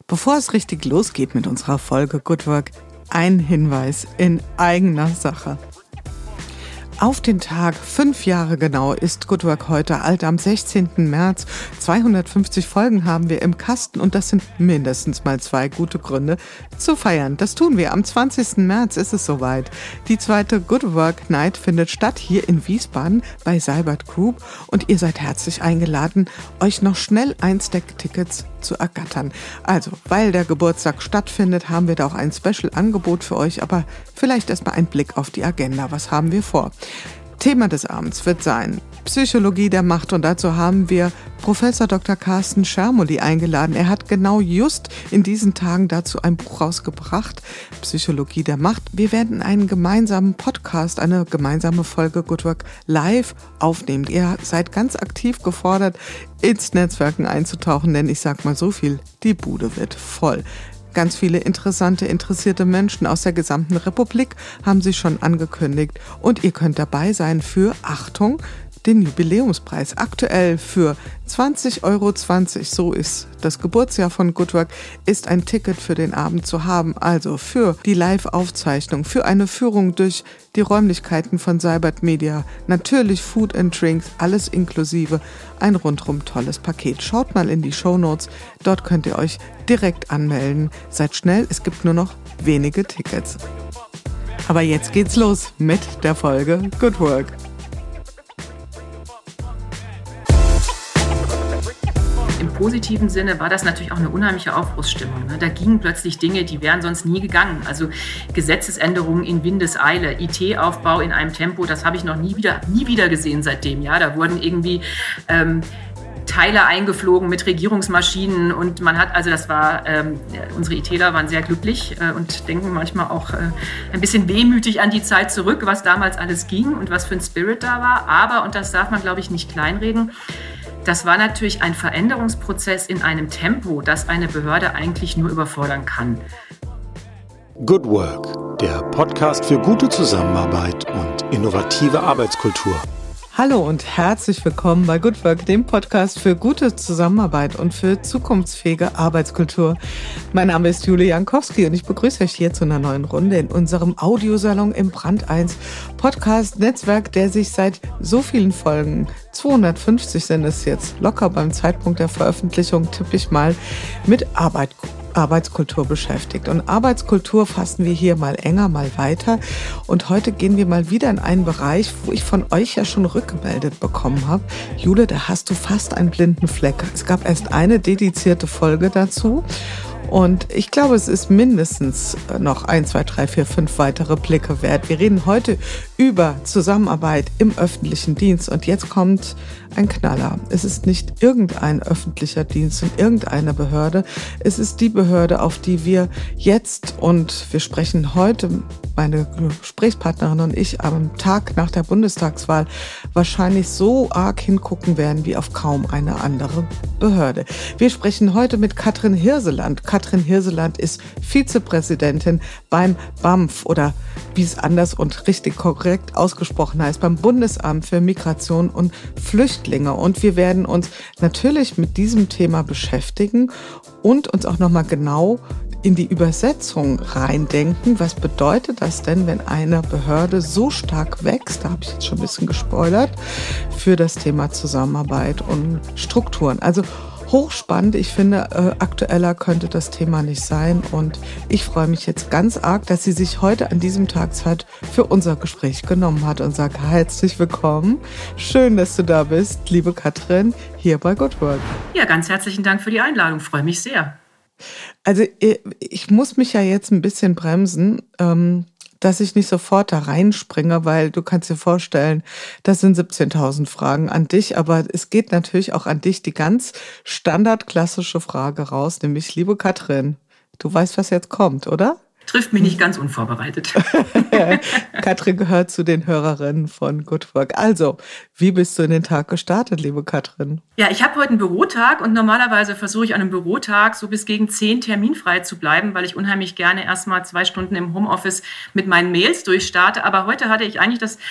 Bevor es richtig losgeht mit unserer Folge Good Work, ein Hinweis in eigener Sache. Auf den Tag 5 Jahre genau ist Good Work heute alt. Am 16. März 250 Folgen haben wir im Kasten und das sind mindestens mal 2 gute Gründe zu feiern. Das tun wir. Am 20. März ist es soweit. Die zweite Good Work Night findet statt hier in Wiesbaden bei Seibert Group und ihr seid herzlich eingeladen, euch noch schnell ein Stack Tickets zu ergattern. Also, weil der Geburtstag stattfindet, haben wir da auch ein Special-Angebot für euch, aber vielleicht erstmal ein Blick auf die Agenda. Was haben wir vor? Thema des Abends wird sein Psychologie der Macht und dazu haben wir Professor Dr. Carsten Schermoli eingeladen. Er hat genau just in diesen Tagen dazu ein Buch rausgebracht, Psychologie der Macht. Wir werden einen gemeinsamen Podcast, eine gemeinsame Folge Good Work live aufnehmen. Ihr seid ganz aktiv gefordert, ins Netzwerken einzutauchen, denn ich sag mal so viel, die Bude wird voll. Ganz viele interessierte Menschen aus der gesamten Republik haben sich schon angekündigt und ihr könnt dabei sein für, Achtung, den Jubiläumspreis. Aktuell für 20,20 €, so ist das Geburtsjahr von Good Work, ist ein Ticket für den Abend zu haben. Also für die Live-Aufzeichnung, für eine Führung durch die Räumlichkeiten von Seibert Media. Natürlich Food and Drinks, alles inklusive. Ein rundrum tolles Paket. Schaut mal in die Shownotes, dort könnt ihr euch direkt anmelden. Seid schnell, es gibt nur noch wenige Tickets. Aber jetzt geht's los mit der Folge Good Work. Im positiven Sinne war das natürlich auch eine unheimliche Aufbruchsstimmung. Da gingen plötzlich Dinge, die wären sonst nie gegangen. Also Gesetzesänderungen in Windeseile, IT-Aufbau in einem Tempo, das habe ich noch nie wieder gesehen seitdem. Ja, da wurden irgendwie Teile eingeflogen mit Regierungsmaschinen und man hat, also das war, unsere ITler waren sehr glücklich und denken manchmal auch ein bisschen wehmütig an die Zeit zurück, was damals alles ging und was für ein Spirit da war. Aber, und das darf man, glaube ich, nicht kleinreden, das war natürlich ein Veränderungsprozess in einem Tempo, das eine Behörde eigentlich nur überfordern kann. Good Work, der Podcast für gute Zusammenarbeit und innovative Arbeitskultur. Hallo und herzlich willkommen bei Good Work, dem Podcast für gute Zusammenarbeit und für zukunftsfähige Arbeitskultur. Mein Name ist Julia Jankowski und ich begrüße euch hier zu einer neuen Runde in unserem Audiosalon im Brand 1 Podcast-Netzwerk, der sich seit so vielen Folgen, 250 sind es jetzt, locker beim Zeitpunkt der Veröffentlichung, tippe ich mal, mit Arbeitskultur beschäftigt. Und Arbeitskultur fassen wir hier mal enger, mal weiter. Und heute gehen wir mal wieder in einen Bereich, wo ich von euch ja schon rückgemeldet bekommen habe. Jule, da hast du fast einen blinden Fleck. Es gab erst eine dedizierte Folge dazu. Und ich glaube, es ist mindestens noch 1, 2, 3, 4, 5 weitere Blicke wert. Wir reden heute über Zusammenarbeit im öffentlichen Dienst. Und jetzt kommt ein Knaller. Es ist nicht irgendein öffentlicher Dienst in irgendeiner Behörde. Es ist die Behörde, auf die wir jetzt, und wir sprechen heute, meine Gesprächspartnerin und ich, am Tag nach der Bundestagswahl wahrscheinlich so arg hingucken werden wie auf kaum eine andere Behörde. Wir sprechen heute mit Katrin Hirseland. Katrin Hirseland ist Vizepräsidentin beim BAMF oder wie es anders und richtig korrekt ausgesprochen heißt, beim Bundesamt für Migration und Flüchtlinge. Und wir werden uns natürlich mit diesem Thema beschäftigen und uns auch nochmal genau in die Übersetzung reindenken. Was bedeutet das denn, wenn eine Behörde so stark wächst, da habe ich jetzt schon ein bisschen gespoilert, für das Thema Zusammenarbeit und Strukturen. Also hochspannend. Ich finde, aktueller könnte das Thema nicht sein. Und ich freue mich jetzt ganz arg, dass sie sich heute an diesem Tag Zeit für unser Gespräch genommen hat und sage herzlich willkommen. Schön, dass du da bist, liebe Katrin, hier bei Good Work. Ja, ganz herzlichen Dank für die Einladung. Freue mich sehr. Also ich muss mich ja jetzt ein bisschen bremsen, dass ich nicht sofort da reinspringe, weil du kannst dir vorstellen, das sind 17.000 Fragen an dich, aber es geht natürlich auch an dich die ganz standardklassische Frage raus, nämlich, liebe Katrin, du weißt, was jetzt kommt, oder? Trifft mich nicht ganz unvorbereitet. Katrin gehört zu den Hörerinnen von Good Work. Also, wie bist du in den Tag gestartet, liebe Katrin? Ja, ich habe heute einen Bürotag und normalerweise versuche ich an einem Bürotag so bis gegen 10 terminfrei zu bleiben, weil ich unheimlich gerne erstmal 2 Stunden im Homeoffice mit meinen Mails durchstarte. Aber heute hatte ich eigentlich das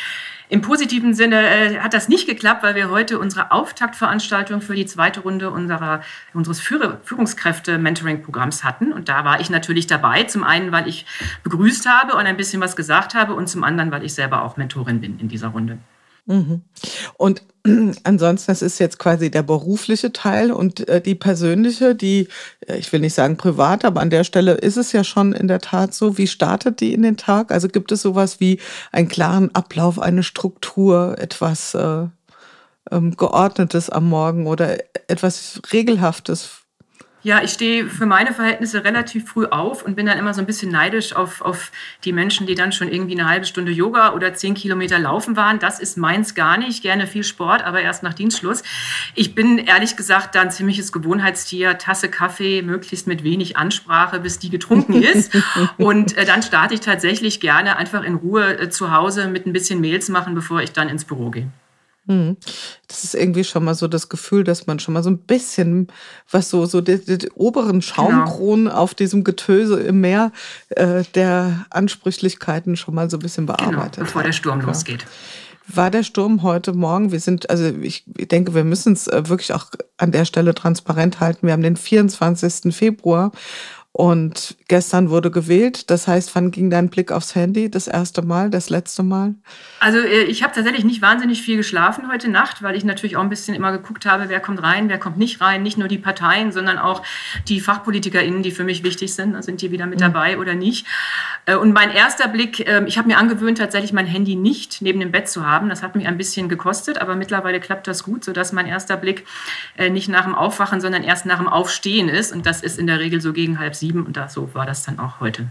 Im positiven Sinne hat das nicht geklappt, weil wir heute unsere Auftaktveranstaltung für die zweite Runde unseres Führungskräfte-Mentoring-Programms hatten. Und da war ich natürlich dabei. Zum einen, weil ich begrüßt habe und ein bisschen was gesagt habe und zum anderen, weil ich selber auch Mentorin bin in dieser Runde. Mhm. Und ansonsten, das ist jetzt quasi der berufliche Teil und die persönliche, die, ich will nicht sagen privat, aber an der Stelle ist es ja schon in der Tat so. Wie startet die in den Tag? Also gibt es sowas wie einen klaren Ablauf, eine Struktur, etwas Geordnetes am Morgen oder etwas Regelhaftes? Ja, ich stehe für meine Verhältnisse relativ früh auf und bin dann immer so ein bisschen neidisch auf die Menschen, die dann schon irgendwie eine halbe Stunde Yoga oder 10 Kilometer laufen waren. Das ist meins gar nicht. Gerne viel Sport, aber erst nach Dienstschluss. Ich bin ehrlich gesagt da ein ziemliches Gewohnheitstier. Tasse Kaffee, möglichst mit wenig Ansprache, bis die getrunken ist. Und dann starte ich tatsächlich gerne einfach in Ruhe zu Hause mit ein bisschen Mails machen, bevor ich dann ins Büro gehe. Das ist irgendwie schon mal so das Gefühl, dass man schon mal so ein bisschen, was so die oberen Schaumkronen auf diesem Getöse im Meer der Ansprüchlichkeiten schon mal so ein bisschen bearbeitet bevor der Sturm losgeht. War der Sturm heute Morgen? Ich denke, wir müssen es wirklich auch an der Stelle transparent halten. Wir haben den 24. Februar. Und gestern wurde gewählt. Das heißt, wann ging dein Blick aufs Handy? Das erste Mal, das letzte Mal? Also ich habe tatsächlich nicht wahnsinnig viel geschlafen heute Nacht, weil ich natürlich auch ein bisschen immer geguckt habe, wer kommt rein, wer kommt nicht rein. Nicht nur die Parteien, sondern auch die FachpolitikerInnen, die für mich wichtig sind. Sind die wieder mit dabei oder nicht? Und mein erster Blick, ich habe mir angewöhnt, tatsächlich mein Handy nicht neben dem Bett zu haben. Das hat mich ein bisschen gekostet, aber mittlerweile klappt das gut, sodass mein erster Blick nicht nach dem Aufwachen, sondern erst nach dem Aufstehen ist. Und das ist in der Regel so gegen 6:30. Und so war das dann auch heute.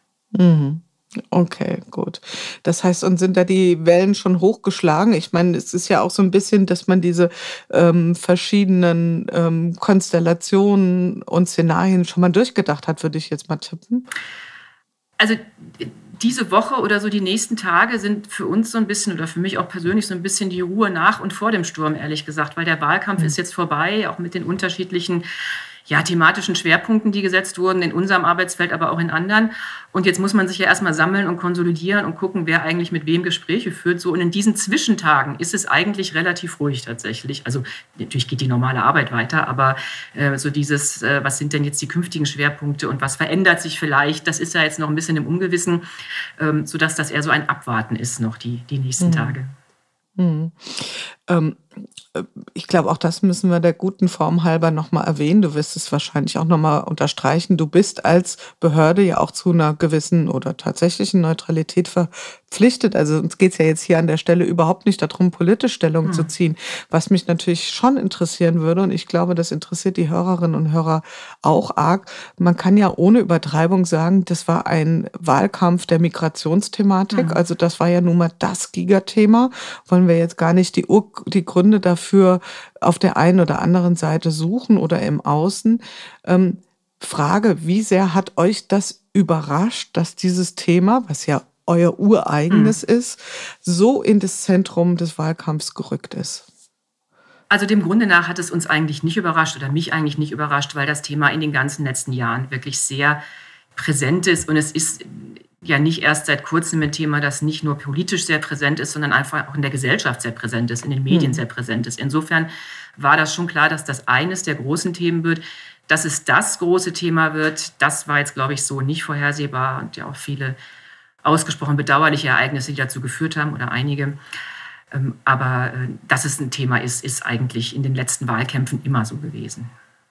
Okay, gut. Das heißt, und sind da die Wellen schon hochgeschlagen? Ich meine, es ist ja auch so ein bisschen, dass man diese verschiedenen Konstellationen und Szenarien schon mal durchgedacht hat, würde ich jetzt mal tippen. Also diese Woche oder so die nächsten Tage sind für uns so ein bisschen oder für mich auch persönlich so ein bisschen die Ruhe nach und vor dem Sturm, ehrlich gesagt, weil der Wahlkampf ist jetzt vorbei, auch mit den unterschiedlichen thematischen Schwerpunkten, die gesetzt wurden, in unserem Arbeitsfeld, aber auch in anderen. Und jetzt muss man sich ja erstmal sammeln und konsolidieren und gucken, wer eigentlich mit wem Gespräche führt. So, und in diesen Zwischentagen ist es eigentlich relativ ruhig tatsächlich. Also natürlich geht die normale Arbeit weiter, aber so dieses, was sind denn jetzt die künftigen Schwerpunkte und was verändert sich vielleicht, das ist ja jetzt noch ein bisschen im Ungewissen, sodass das eher so ein Abwarten ist noch die nächsten Tage. Ich glaube, auch das müssen wir der guten Form halber nochmal erwähnen. Du wirst es wahrscheinlich auch nochmal unterstreichen. Du bist als Behörde ja auch zu einer gewissen oder tatsächlichen Neutralität verpflichtet. Also uns geht es ja jetzt hier an der Stelle überhaupt nicht darum, politisch Stellung zu ziehen. Was mich natürlich schon interessieren würde, und ich glaube, das interessiert die Hörerinnen und Hörer auch arg, man kann ja ohne Übertreibung sagen, das war ein Wahlkampf der Migrationsthematik. Also das war ja nun mal das Gigathema. Wollen wir jetzt gar nicht die Gründe dafür auf der einen oder anderen Seite suchen oder im Außen. Frage, wie sehr hat euch das überrascht, dass dieses Thema, was ja euer ureigenes ist, so in das Zentrum des Wahlkampfs gerückt ist? Also dem Grunde nach hat es uns eigentlich nicht überrascht oder mich eigentlich nicht überrascht, weil das Thema in den ganzen letzten Jahren wirklich sehr präsent ist und es ist ja nicht erst seit kurzem ein Thema, das nicht nur politisch sehr präsent ist, sondern einfach auch in der Gesellschaft sehr präsent ist, in den Medien sehr präsent ist. Insofern war das schon klar, dass das eines der großen Themen wird. Dass es das große Thema wird, das war jetzt, glaube ich, so nicht vorhersehbar und ja auch viele ausgesprochen bedauerliche Ereignisse, die dazu geführt haben oder einige. Aber dass es ein Thema ist, ist eigentlich in den letzten Wahlkämpfen immer so gewesen.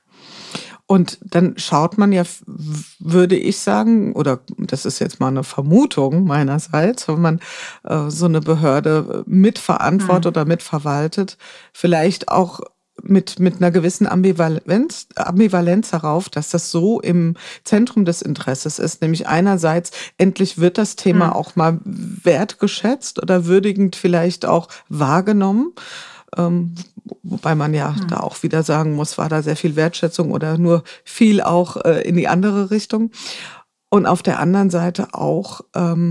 Und dann schaut man ja, würde ich sagen, oder das ist jetzt mal eine Vermutung meinerseits, wenn man so eine Behörde mitverantwortet oder mitverwaltet, vielleicht auch mit einer gewissen Ambivalenz darauf, dass das so im Zentrum des Interesses ist. Nämlich einerseits, endlich wird das Thema auch mal wertgeschätzt oder würdigend vielleicht auch wahrgenommen. Wobei man ja da auch wieder sagen muss, war da sehr viel Wertschätzung oder nur viel auch in die andere Richtung. Und auf der anderen Seite auch,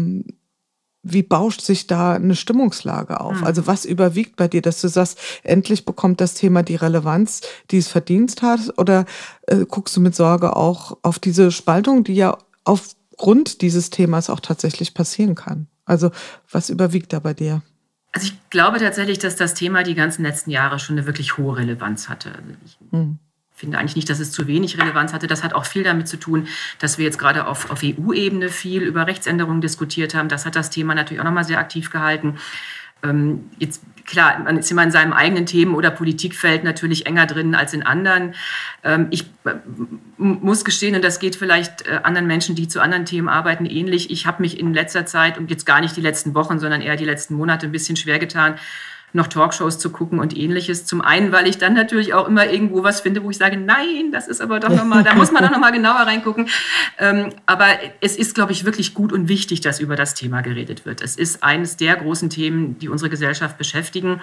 wie bauscht sich da eine Stimmungslage auf? Also was überwiegt bei dir, dass du sagst, endlich bekommt das Thema die Relevanz, die es verdient hat? Oder guckst du mit Sorge auch auf diese Spaltung, die ja aufgrund dieses Themas auch tatsächlich passieren kann? Also was überwiegt da bei dir? Also ich glaube tatsächlich, dass das Thema die ganzen letzten Jahre schon eine wirklich hohe Relevanz hatte. Also ich finde eigentlich nicht, dass es zu wenig Relevanz hatte. Das hat auch viel damit zu tun, dass wir jetzt gerade auf EU-Ebene viel über Rechtsänderungen diskutiert haben. Das hat das Thema natürlich auch nochmal sehr aktiv gehalten. Jetzt, klar, man ist immer in seinem eigenen Themen- oder Politikfeld natürlich enger drin als in anderen. Ich muss gestehen, und das geht vielleicht anderen Menschen, die zu anderen Themen arbeiten, ähnlich. Ich habe mich in letzter Zeit, und jetzt gar nicht die letzten Wochen, sondern eher die letzten Monate ein bisschen schwer getan, noch Talkshows zu gucken und Ähnliches. Zum einen, weil ich dann natürlich auch immer irgendwo was finde, wo ich sage, nein, das ist aber doch nochmal, da muss man doch nochmal genauer reingucken. Aber es ist, glaube ich, wirklich gut und wichtig, dass über das Thema geredet wird. Es ist eines der großen Themen, die unsere Gesellschaft beschäftigen.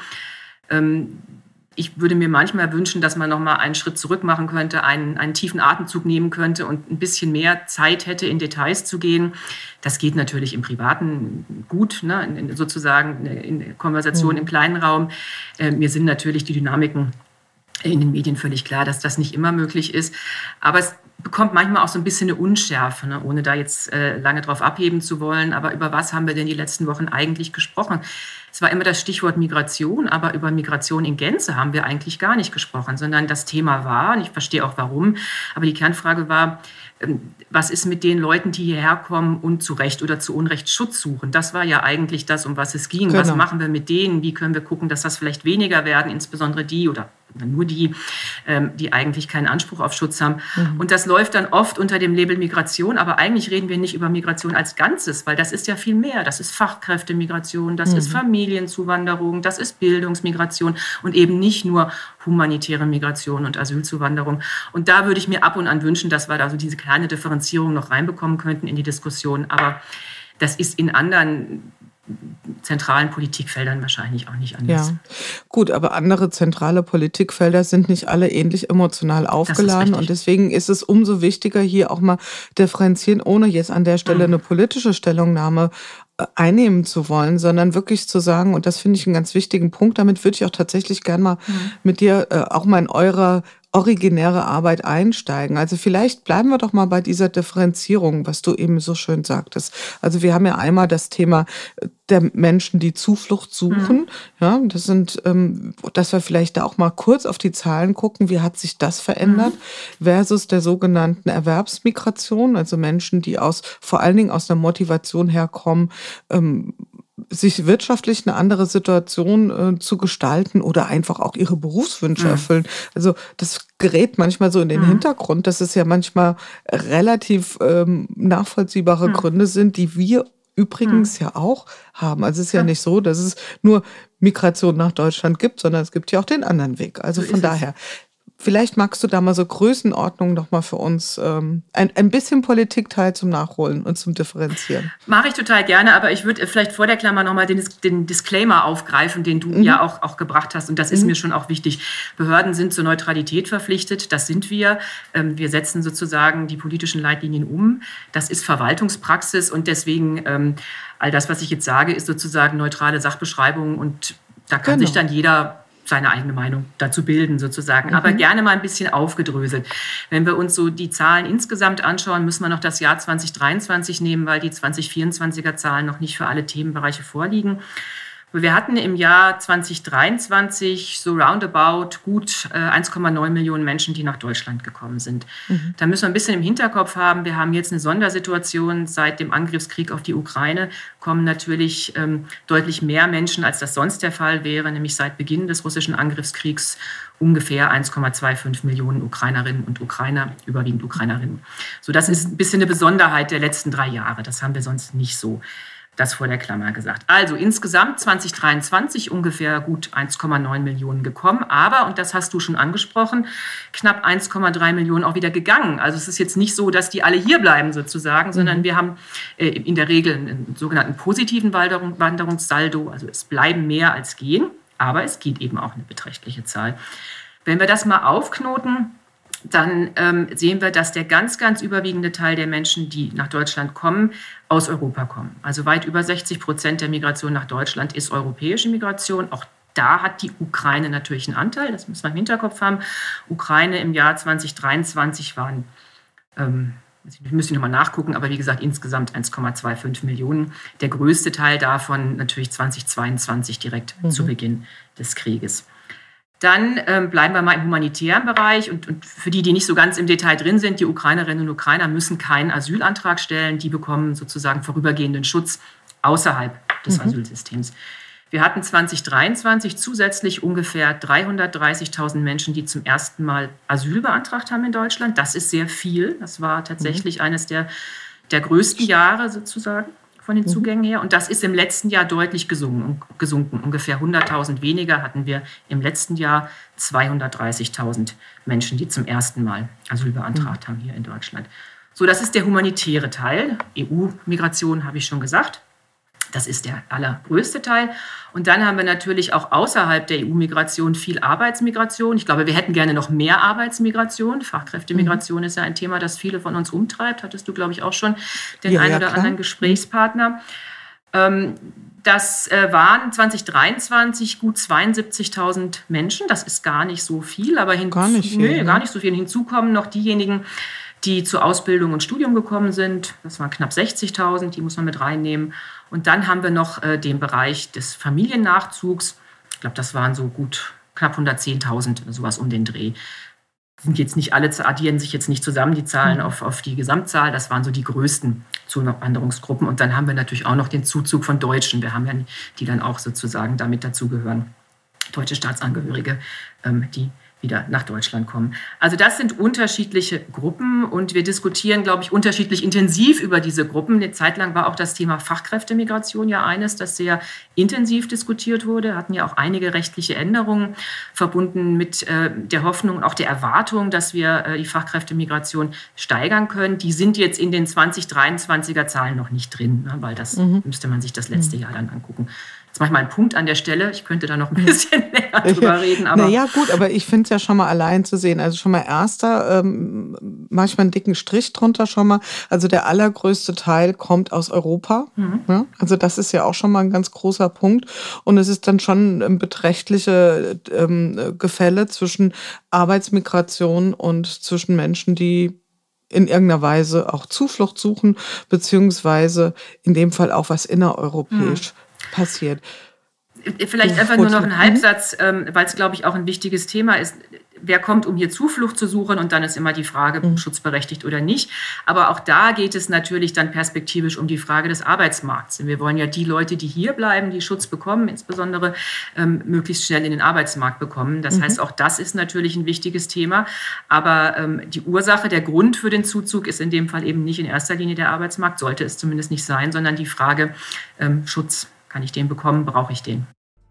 Ich würde mir manchmal wünschen, dass man noch mal einen Schritt zurück machen könnte, einen tiefen Atemzug nehmen könnte und ein bisschen mehr Zeit hätte, in Details zu gehen. Das geht natürlich im Privaten gut, ne? Sozusagen in Konversation im kleinen Raum. Mir sind natürlich die Dynamiken in den Medien völlig klar, dass das nicht immer möglich ist. Aber es bekommt manchmal auch so ein bisschen eine Unschärfe, ne? Ohne da jetzt lange drauf abheben zu wollen. Aber über was haben wir denn die letzten Wochen eigentlich gesprochen? Es war immer das Stichwort Migration, aber über Migration in Gänze haben wir eigentlich gar nicht gesprochen, sondern das Thema war, und ich verstehe auch warum, aber die Kernfrage war, was ist mit den Leuten, die hierher kommen und zu Recht oder zu Unrecht Schutz suchen? Das war ja eigentlich das, um was es ging. Genau. Was machen wir mit denen? Wie können wir gucken, dass das vielleicht weniger werden, insbesondere die oder nur die, die eigentlich keinen Anspruch auf Schutz haben. Und das läuft dann oft unter dem Label Migration, aber eigentlich reden wir nicht über Migration als Ganzes, weil das ist ja viel mehr. Das ist Fachkräftemigration, das ist Familienzuwanderung, das ist Bildungsmigration und eben nicht nur humanitäre Migration und Asylzuwanderung. Und da würde ich mir ab und an wünschen, dass wir da so diese kleine Differenzierung noch reinbekommen könnten in die Diskussion. Aber das ist in anderen zentralen Politikfeldern wahrscheinlich auch nicht anders. Ja, gut, aber andere zentrale Politikfelder sind nicht alle ähnlich emotional aufgeladen und deswegen ist es umso wichtiger, hier auch mal differenzieren, ohne jetzt an der Stelle eine politische Stellungnahme einnehmen zu wollen, sondern wirklich zu sagen, und das finde ich einen ganz wichtigen Punkt, damit würde ich auch tatsächlich gerne mal mit dir auch mal in eurer originäre Arbeit einsteigen. Also vielleicht bleiben wir doch mal bei dieser Differenzierung, was du eben so schön sagtest. Also wir haben ja einmal das Thema der Menschen, die Zuflucht suchen. Ja, das sind, dass wir vielleicht da auch mal kurz auf die Zahlen gucken, wie hat sich das verändert versus der sogenannten Erwerbsmigration, also Menschen, die vor allen Dingen aus einer Motivation herkommen, sich wirtschaftlich eine andere Situation zu gestalten oder einfach auch ihre Berufswünsche erfüllen. Also das gerät manchmal so in den Hintergrund, dass es ja manchmal relativ nachvollziehbare Gründe sind, die wir übrigens ja auch haben. Also es ist ja nicht so, dass es nur Migration nach Deutschland gibt, sondern es gibt ja auch den anderen Weg. Also von daher, vielleicht magst du da mal so Größenordnungen noch mal für uns ein bisschen Politikteil zum Nachholen und zum Differenzieren. Mache ich total gerne, aber ich würde vielleicht vor der Klammer noch mal den Disclaimer aufgreifen, den du ja auch gebracht hast. Und das ist mir schon auch wichtig. Behörden sind zur Neutralität verpflichtet. Das sind wir. Wir setzen sozusagen die politischen Leitlinien um. Das ist Verwaltungspraxis und deswegen all das, was ich jetzt sage, ist sozusagen neutrale Sachbeschreibung und da kann sich dann jeder seine eigene Meinung dazu bilden sozusagen, aber gerne mal ein bisschen aufgedröselt. Wenn wir uns so die Zahlen insgesamt anschauen, müssen wir noch das Jahr 2023 nehmen, weil die 2024er Zahlen noch nicht für alle Themenbereiche vorliegen. Wir hatten im Jahr 2023 so roundabout gut 1,9 Millionen Menschen, die nach Deutschland gekommen sind. Da müssen wir ein bisschen im Hinterkopf haben, wir haben jetzt eine Sondersituation. Seit dem Angriffskrieg auf die Ukraine kommen natürlich deutlich mehr Menschen, als das sonst der Fall wäre, nämlich seit Beginn des russischen Angriffskriegs ungefähr 1,25 Millionen Ukrainerinnen und Ukrainer, überwiegend Ukrainerinnen. So, das ist ein bisschen eine Besonderheit der letzten 3 Jahre. Das haben wir sonst nicht so. Das vor der Klammer gesagt. Also insgesamt 2023 ungefähr gut 1,9 Millionen gekommen. Aber, und das hast du schon angesprochen, knapp 1,3 Millionen auch wieder gegangen. Also es ist jetzt nicht so, dass die alle hier bleiben sozusagen, sondern wir haben in der Regel einen sogenannten positiven Wanderungssaldo. Also es bleiben mehr als gehen, aber es geht eben auch eine beträchtliche Zahl. Wenn wir das mal aufknoten, dann sehen wir, dass der ganz, ganz überwiegende Teil der Menschen, die nach Deutschland kommen, aus Europa kommen. Also weit über 60% der Migration nach Deutschland ist europäische Migration. Auch da hat die Ukraine natürlich einen Anteil, das müssen wir im Hinterkopf haben. Ukraine im Jahr 2023 waren Ich müsste nochmal nachgucken, aber wie gesagt, insgesamt 1,25 Millionen. Der größte Teil davon natürlich 2022 direkt zu Beginn des Krieges. Dann bleiben wir mal im humanitären Bereich. Und für die nicht so ganz im Detail drin sind, die Ukrainerinnen und Ukrainer müssen keinen Asylantrag stellen. Die bekommen sozusagen vorübergehenden Schutz außerhalb des Asylsystems. Wir hatten 2023 zusätzlich ungefähr 330.000 Menschen, die zum ersten Mal Asyl beantragt haben in Deutschland. Das ist sehr viel. Das war tatsächlich eines der größten Jahre sozusagen von den Zugängen her. Und das ist im letzten Jahr deutlich gesunken. Ungefähr 100.000 weniger hatten wir im letzten Jahr 230.000 Menschen, die zum ersten Mal Asyl beantragt haben hier in Deutschland. So, das ist der humanitäre Teil. EU-Migration habe ich schon gesagt. Das ist der allergrößte Teil. Und dann haben wir natürlich auch außerhalb der EU-Migration viel Arbeitsmigration. Ich glaube, wir hätten gerne noch mehr Arbeitsmigration. Fachkräftemigration ist ja ein Thema, das viele von uns umtreibt. Hattest du, glaube ich, auch schon den einen oder anderen Gesprächspartner. Das waren 2023 gut 72.000 Menschen. Das ist gar nicht so viel, aber gar nicht so viel. Hinzu kommen noch diejenigen, die zur Ausbildung und Studium gekommen sind. Das waren knapp 60.000, die muss man mit reinnehmen. Und dann haben wir noch den Bereich des Familiennachzugs. Ich glaube, das waren so gut knapp 110.000, sowas um den Dreh. Sind jetzt nicht alle, addieren sich jetzt nicht zusammen, die Zahlen auf die Gesamtzahl. Das waren so die größten Zuwanderungsgruppen. Und dann haben wir natürlich auch noch den Zuzug von Deutschen. Wir haben ja die dann auch sozusagen damit dazugehören. Deutsche Staatsangehörige, die wieder nach Deutschland kommen. Also das sind unterschiedliche Gruppen und wir diskutieren, glaube ich, unterschiedlich intensiv über diese Gruppen. Eine Zeit lang war auch das Thema Fachkräftemigration ja eines, das sehr intensiv diskutiert wurde. Wir hatten ja auch einige rechtliche Änderungen verbunden mit der Hoffnung und auch der Erwartung, dass wir die Fachkräftemigration steigern können. Die sind jetzt in den 2023er Zahlen noch nicht drin, ne, weil das müsste man sich das letzte Jahr dann angucken. Jetzt mache ich mal einen Punkt an der Stelle. Ich könnte da noch ein bisschen länger drüber reden. Aber naja, gut, aber ich finde es ja schon mal allein zu sehen. Also schon mal erster, manchmal einen dicken Strich drunter schon mal. Also der allergrößte Teil kommt aus Europa. Ja? Also das ist ja auch schon mal ein ganz großer Punkt. Und es ist dann schon ein beträchtliche Gefälle zwischen Arbeitsmigration und zwischen Menschen, die in irgendeiner Weise auch Zuflucht suchen, beziehungsweise in dem Fall auch was innereuropäisch passiert. Vielleicht einfach nur noch ein Halbsatz, weil es, glaube ich, auch ein wichtiges Thema ist. Wer kommt, um hier Zuflucht zu suchen? Und dann ist immer die Frage, schutzberechtigt oder nicht. Aber auch da geht es natürlich dann perspektivisch um die Frage des Arbeitsmarkts. Wir wollen ja die Leute, die hier bleiben, die Schutz bekommen, insbesondere möglichst schnell in den Arbeitsmarkt bekommen. Das heißt, auch das ist natürlich ein wichtiges Thema. Aber die Ursache, der Grund für den Zuzug ist in dem Fall eben nicht in erster Linie der Arbeitsmarkt, sollte es zumindest nicht sein, sondern die Frage Schutz. Kann ich den bekommen? Brauche ich den?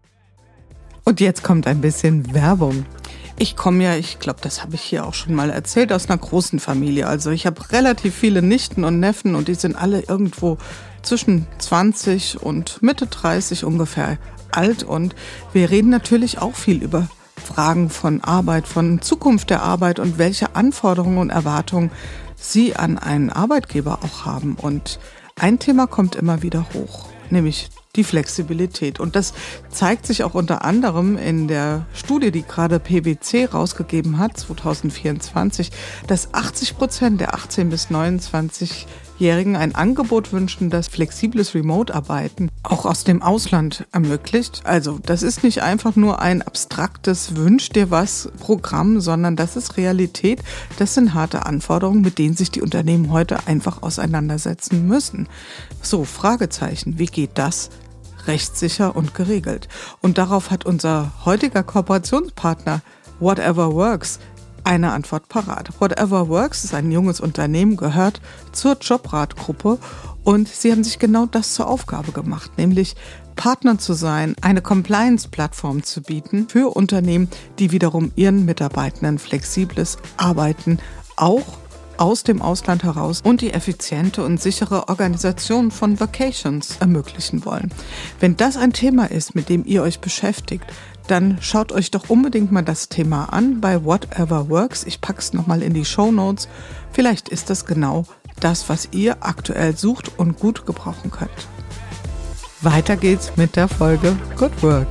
Und jetzt kommt ein bisschen Werbung. Ich komme ja, ich glaube, das habe ich hier auch schon mal erzählt, aus einer großen Familie. Also ich habe relativ viele Nichten und Neffen und die sind alle irgendwo zwischen 20 und Mitte 30 ungefähr alt. Und wir reden natürlich auch viel über Fragen von Arbeit, von Zukunft der Arbeit und welche Anforderungen und Erwartungen sie an einen Arbeitgeber auch haben. Und ein Thema kommt immer wieder hoch, nämlich die Flexibilität. Und das zeigt sich auch unter anderem in der Studie, die gerade PwC rausgegeben hat, 2024, dass 80% der 18- bis 29-Jährigen ein Angebot wünschen, das flexibles Remote-Arbeiten auch aus dem Ausland ermöglicht. Also das ist nicht einfach nur ein abstraktes Wünsch dir was Programm, sondern das ist Realität. Das sind harte Anforderungen, mit denen sich die Unternehmen heute einfach auseinandersetzen müssen. So, Fragezeichen, wie geht das? Rechtssicher und geregelt. Und darauf hat unser heutiger Kooperationspartner Whatever Works eine Antwort parat. Whatever Works ist ein junges Unternehmen, gehört zur Jobrat-Gruppe und sie haben sich genau das zur Aufgabe gemacht, nämlich Partner zu sein, eine Compliance-Plattform zu bieten für Unternehmen, die wiederum ihren Mitarbeitenden flexibles Arbeiten auch aus dem Ausland heraus und die effiziente und sichere Organisation von Vacations ermöglichen wollen. Wenn das ein Thema ist, mit dem ihr euch beschäftigt, dann schaut euch doch unbedingt mal das Thema an bei Whatever Works. Ich packe es nochmal in die Shownotes. Vielleicht ist das genau das, was ihr aktuell sucht und gut gebrauchen könnt. Weiter geht's mit der Folge Good Work.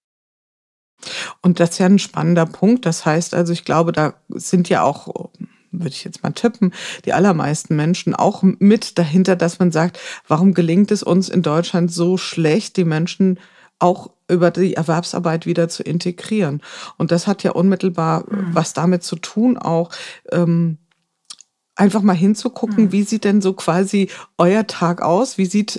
Und das ist ja ein spannender Punkt. Das heißt also, ich glaube, da sind ja auch würde ich jetzt mal tippen, die allermeisten Menschen auch mit dahinter, dass man sagt, warum gelingt es uns in Deutschland so schlecht, die Menschen auch über die Erwerbsarbeit wieder zu integrieren. Und das hat ja unmittelbar was damit zu tun, auch einfach mal hinzugucken, wie sieht denn so quasi euer Tag aus? Wie sieht,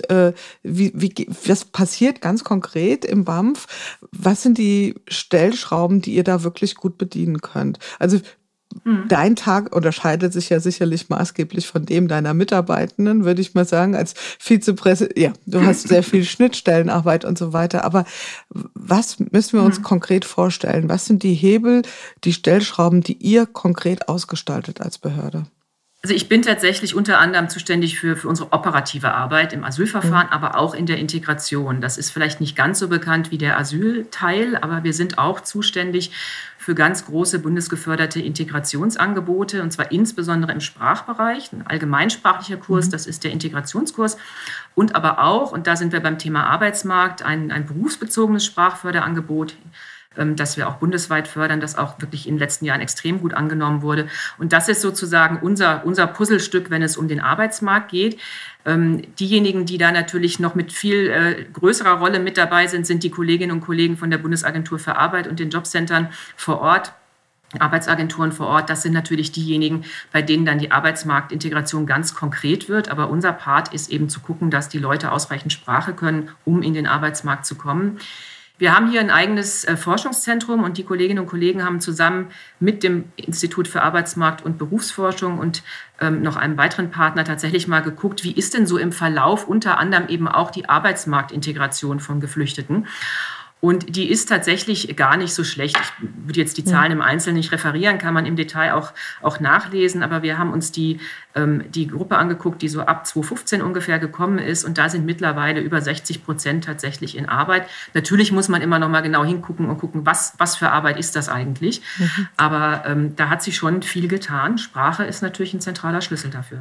was passiert ganz konkret im BAMF? Was sind die Stellschrauben, die ihr da wirklich gut bedienen könnt? Also dein Tag unterscheidet sich ja sicherlich maßgeblich von dem deiner Mitarbeitenden, würde ich mal sagen, als Vizepräsident. Ja, du hast sehr viel Schnittstellenarbeit und so weiter. Aber was müssen wir uns konkret vorstellen? Was sind die Hebel, die Stellschrauben, die ihr konkret ausgestaltet als Behörde? Also ich bin tatsächlich unter anderem zuständig für unsere operative Arbeit im Asylverfahren, aber auch in der Integration. Das ist vielleicht nicht ganz so bekannt wie der Asylteil, aber wir sind auch zuständig für ganz große bundesgeförderte Integrationsangebote, und zwar insbesondere im Sprachbereich. Ein allgemeinsprachlicher Kurs, das ist der Integrationskurs. Und aber auch, und da sind wir beim Thema Arbeitsmarkt, ein berufsbezogenes Sprachförderangebot, das wir auch bundesweit fördern, das auch wirklich in den letzten Jahren extrem gut angenommen wurde. Und das ist sozusagen unser Puzzlestück, wenn es um den Arbeitsmarkt geht. Diejenigen, die da natürlich noch mit viel größerer Rolle mit dabei sind, sind die Kolleginnen und Kollegen von der Bundesagentur für Arbeit und den Jobcentern vor Ort. Arbeitsagenturen vor Ort, das sind natürlich diejenigen, bei denen dann die Arbeitsmarktintegration ganz konkret wird. Aber unser Part ist eben zu gucken, dass die Leute ausreichend Sprache können, um in den Arbeitsmarkt zu kommen. Wir haben hier ein eigenes Forschungszentrum und die Kolleginnen und Kollegen haben zusammen mit dem Institut für Arbeitsmarkt und Berufsforschung und noch einem weiteren Partner tatsächlich mal geguckt, wie ist denn so im Verlauf unter anderem eben auch die Arbeitsmarktintegration von Geflüchteten. Und die ist tatsächlich gar nicht so schlecht. Ich würde jetzt die Zahlen im Einzelnen nicht referieren, kann man im Detail auch nachlesen. Aber wir haben uns die Gruppe angeguckt, die so ab 2015 ungefähr gekommen ist. Und da sind mittlerweile über 60% tatsächlich in Arbeit. Natürlich muss man immer noch mal genau hingucken und gucken, was für Arbeit ist das eigentlich. Aber da hat sich schon viel getan. Sprache ist natürlich ein zentraler Schlüssel dafür.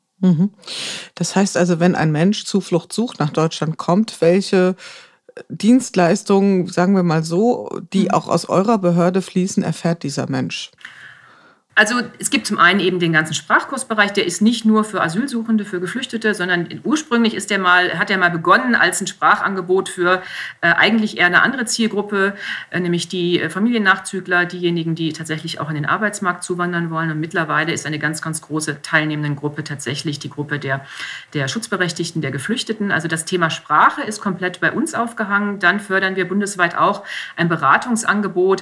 Das heißt also, wenn ein Mensch Zuflucht sucht, nach Deutschland kommt, welche Dienstleistungen, sagen wir mal so, die auch aus eurer Behörde fließen, erfährt dieser Mensch? Also es gibt zum einen eben den ganzen Sprachkursbereich, der ist nicht nur für Asylsuchende, für Geflüchtete, sondern ursprünglich hat er mal begonnen als ein Sprachangebot für eigentlich eher eine andere Zielgruppe, nämlich die Familiennachzügler, diejenigen, die tatsächlich auch in den Arbeitsmarkt zuwandern wollen. Und mittlerweile ist eine ganz, ganz große teilnehmenden Gruppe tatsächlich die Gruppe der Schutzberechtigten, der Geflüchteten. Also das Thema Sprache ist komplett bei uns aufgehangen. Dann fördern wir bundesweit auch ein Beratungsangebot,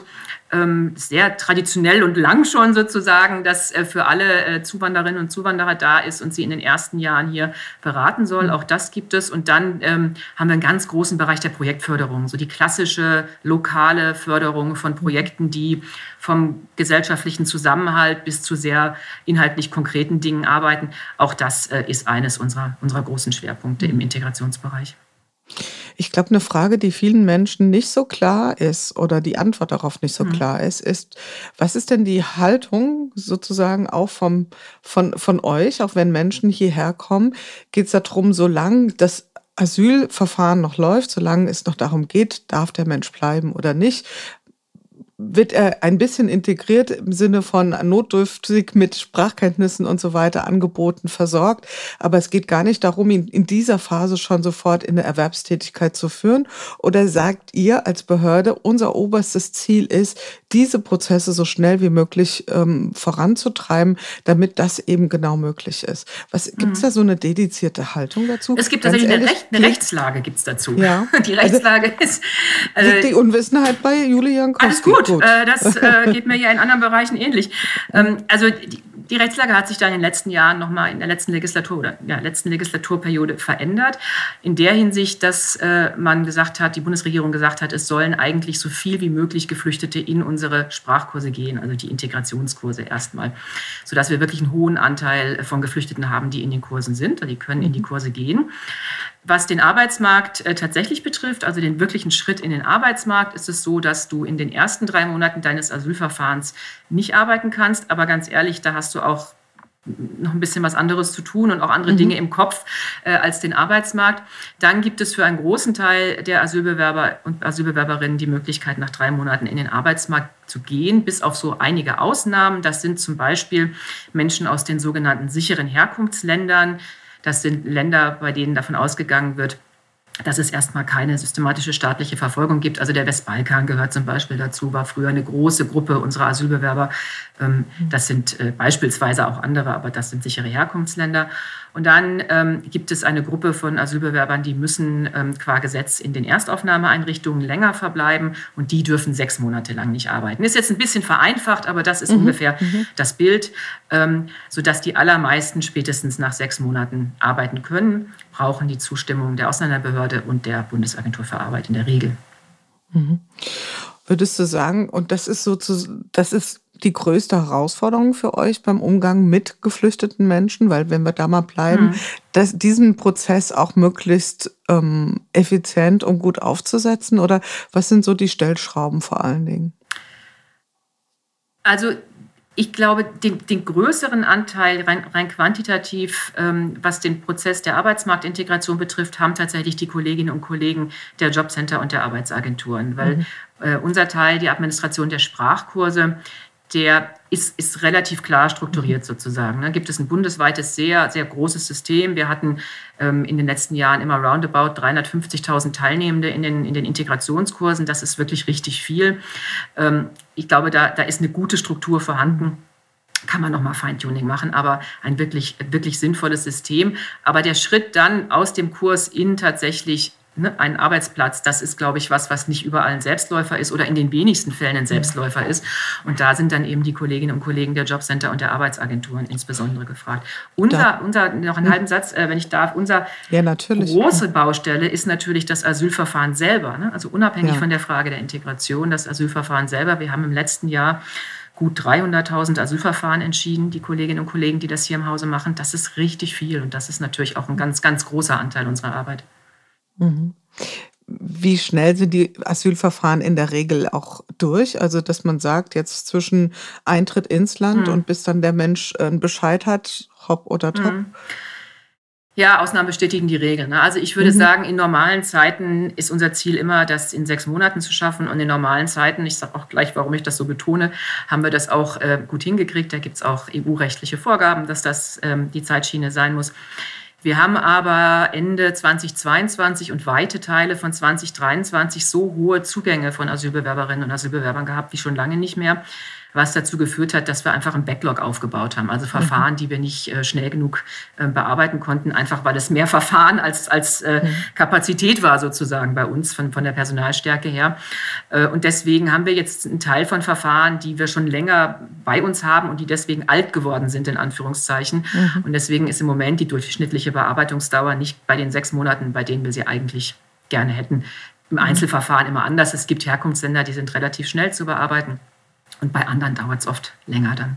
sehr traditionell und lang schon sozusagen, das für alle Zuwanderinnen und Zuwanderer da ist und sie in den ersten Jahren hier beraten soll. Auch das gibt es. Und dann haben wir einen ganz großen Bereich der Projektförderung, so die klassische lokale Förderung von Projekten, die vom gesellschaftlichen Zusammenhalt bis zu sehr inhaltlich konkreten Dingen arbeiten. Auch das ist eines unserer großen Schwerpunkte im Integrationsbereich. Ich glaube, eine Frage, die vielen Menschen nicht so klar ist oder die Antwort darauf nicht so klar ist, was ist denn die Haltung sozusagen auch von euch, auch wenn Menschen hierher kommen, geht es darum, solange das Asylverfahren noch läuft, solange es noch darum geht, darf der Mensch bleiben oder nicht, wird er ein bisschen integriert im Sinne von notdürftig mit Sprachkenntnissen und so weiter angeboten, versorgt. Aber es geht gar nicht darum, ihn in dieser Phase schon sofort in eine Erwerbstätigkeit zu führen. Oder sagt ihr als Behörde, unser oberstes Ziel ist, diese Prozesse so schnell wie möglich voranzutreiben, damit das eben genau möglich ist. Gibt es da so eine dedizierte Haltung dazu? Es gibt tatsächlich eine Rechtslage gibt's dazu. Ja. Die Rechtslage ist... liegt die Unwissenheit bei Julie Jankowski? Alles gut. Das geht mir ja in anderen Bereichen ähnlich. Also die Rechtslage hat sich da in den letzten Jahren nochmal in der letzten Legislaturperiode verändert. In der Hinsicht, dass die Bundesregierung gesagt hat, es sollen eigentlich so viel wie möglich Geflüchtete in unsere Sprachkurse gehen, also die Integrationskurse erstmal, sodass wir wirklich einen hohen Anteil von Geflüchteten haben, die in den Kursen sind, die können in die Kurse gehen. Was den Arbeitsmarkt tatsächlich betrifft, also den wirklichen Schritt in den Arbeitsmarkt, ist es so, dass du in den ersten 3 Monaten deines Asylverfahrens nicht arbeiten kannst. Aber ganz ehrlich, da hast du auch noch ein bisschen was anderes zu tun und auch andere Dinge im Kopf als den Arbeitsmarkt. Dann gibt es für einen großen Teil der Asylbewerber und Asylbewerberinnen die Möglichkeit, nach 3 Monaten in den Arbeitsmarkt zu gehen, bis auf so einige Ausnahmen. Das sind zum Beispiel Menschen aus den sogenannten sicheren Herkunftsländern. Das sind Länder, bei denen davon ausgegangen wird, dass es erstmal keine systematische staatliche Verfolgung gibt. Also der Westbalkan gehört zum Beispiel dazu, war früher eine große Gruppe unserer Asylbewerber. Das sind beispielsweise auch andere, aber das sind sichere Herkunftsländer. Und dann gibt es eine Gruppe von Asylbewerbern, die müssen qua Gesetz in den Erstaufnahmeeinrichtungen länger verbleiben und die dürfen 6 Monate lang nicht arbeiten. Ist jetzt ein bisschen vereinfacht, aber das ist ungefähr das Bild, sodass die allermeisten spätestens nach 6 Monaten arbeiten können, brauchen die Zustimmung der Ausländerbehörde und der Bundesagentur für Arbeit in der Regel. Würdest du sagen, und das ist die größte Herausforderung für euch beim Umgang mit geflüchteten Menschen, weil wenn wir da mal bleiben, diesen Prozess auch möglichst effizient und gut aufzusetzen? Oder was sind so die Stellschrauben vor allen Dingen? Also ich glaube, den größeren Anteil rein quantitativ, was den Prozess der Arbeitsmarktintegration betrifft, haben tatsächlich die Kolleginnen und Kollegen der Jobcenter und der Arbeitsagenturen. Weil unser Teil, die Administration der Sprachkurse, der ist relativ klar strukturiert sozusagen. Da gibt es ein bundesweites, sehr, sehr großes System. Wir hatten in den letzten Jahren immer roundabout 350.000 Teilnehmende in den Integrationskursen. Das ist wirklich richtig viel. Ich glaube, da ist eine gute Struktur vorhanden. Kann man nochmal Feintuning machen, aber ein wirklich, wirklich sinnvolles System. Aber der Schritt dann aus dem Kurs in tatsächlich ein Arbeitsplatz, das ist, glaube ich, was nicht überall ein Selbstläufer ist oder in den wenigsten Fällen ein Selbstläufer ist. Und da sind dann eben die Kolleginnen und Kollegen der Jobcenter und der Arbeitsagenturen insbesondere gefragt. Unser noch einen halben Satz, wenn ich darf, große Baustelle ist natürlich das Asylverfahren selber. Ne? Also unabhängig von der Frage der Integration, das Asylverfahren selber. Wir haben im letzten Jahr gut 300.000 Asylverfahren entschieden, die Kolleginnen und Kollegen, die das hier im Hause machen. Das ist richtig viel und das ist natürlich auch ein ganz, ganz großer Anteil unserer Arbeit. Wie schnell sind die Asylverfahren in der Regel auch durch? Also, dass man sagt, jetzt zwischen Eintritt ins Land und bis dann der Mensch einen Bescheid hat, hopp oder top? Ja, Ausnahmen bestätigen die Regel. Ne? Also ich würde sagen, in normalen Zeiten ist unser Ziel immer, das in 6 Monaten zu schaffen. Und in normalen Zeiten, ich sage auch gleich, warum ich das so betone, haben wir das auch gut hingekriegt. Da gibt es auch EU-rechtliche Vorgaben, dass das die Zeitschiene sein muss. Wir haben aber Ende 2022 und weite Teile von 2023 so hohe Zugänge von Asylbewerberinnen und Asylbewerbern gehabt wie schon lange nicht mehr, was dazu geführt hat, dass wir einfach einen Backlog aufgebaut haben. Also Verfahren, die wir nicht schnell genug bearbeiten konnten, einfach weil es mehr Verfahren als Kapazität war sozusagen bei uns von der Personalstärke her. Und deswegen haben wir jetzt einen Teil von Verfahren, die wir schon länger bei uns haben und die deswegen alt geworden sind, in Anführungszeichen. Und deswegen ist im Moment die durchschnittliche Bearbeitungsdauer nicht bei den 6 Monaten, bei denen wir sie eigentlich gerne hätten. Im Einzelverfahren immer anders. Es gibt Herkunftsländer, die sind relativ schnell zu bearbeiten. Und bei anderen dauert es oft länger dann.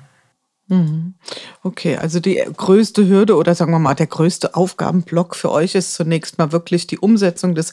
Okay, also die größte Hürde oder sagen wir mal der größte Aufgabenblock für euch ist zunächst mal wirklich die Umsetzung des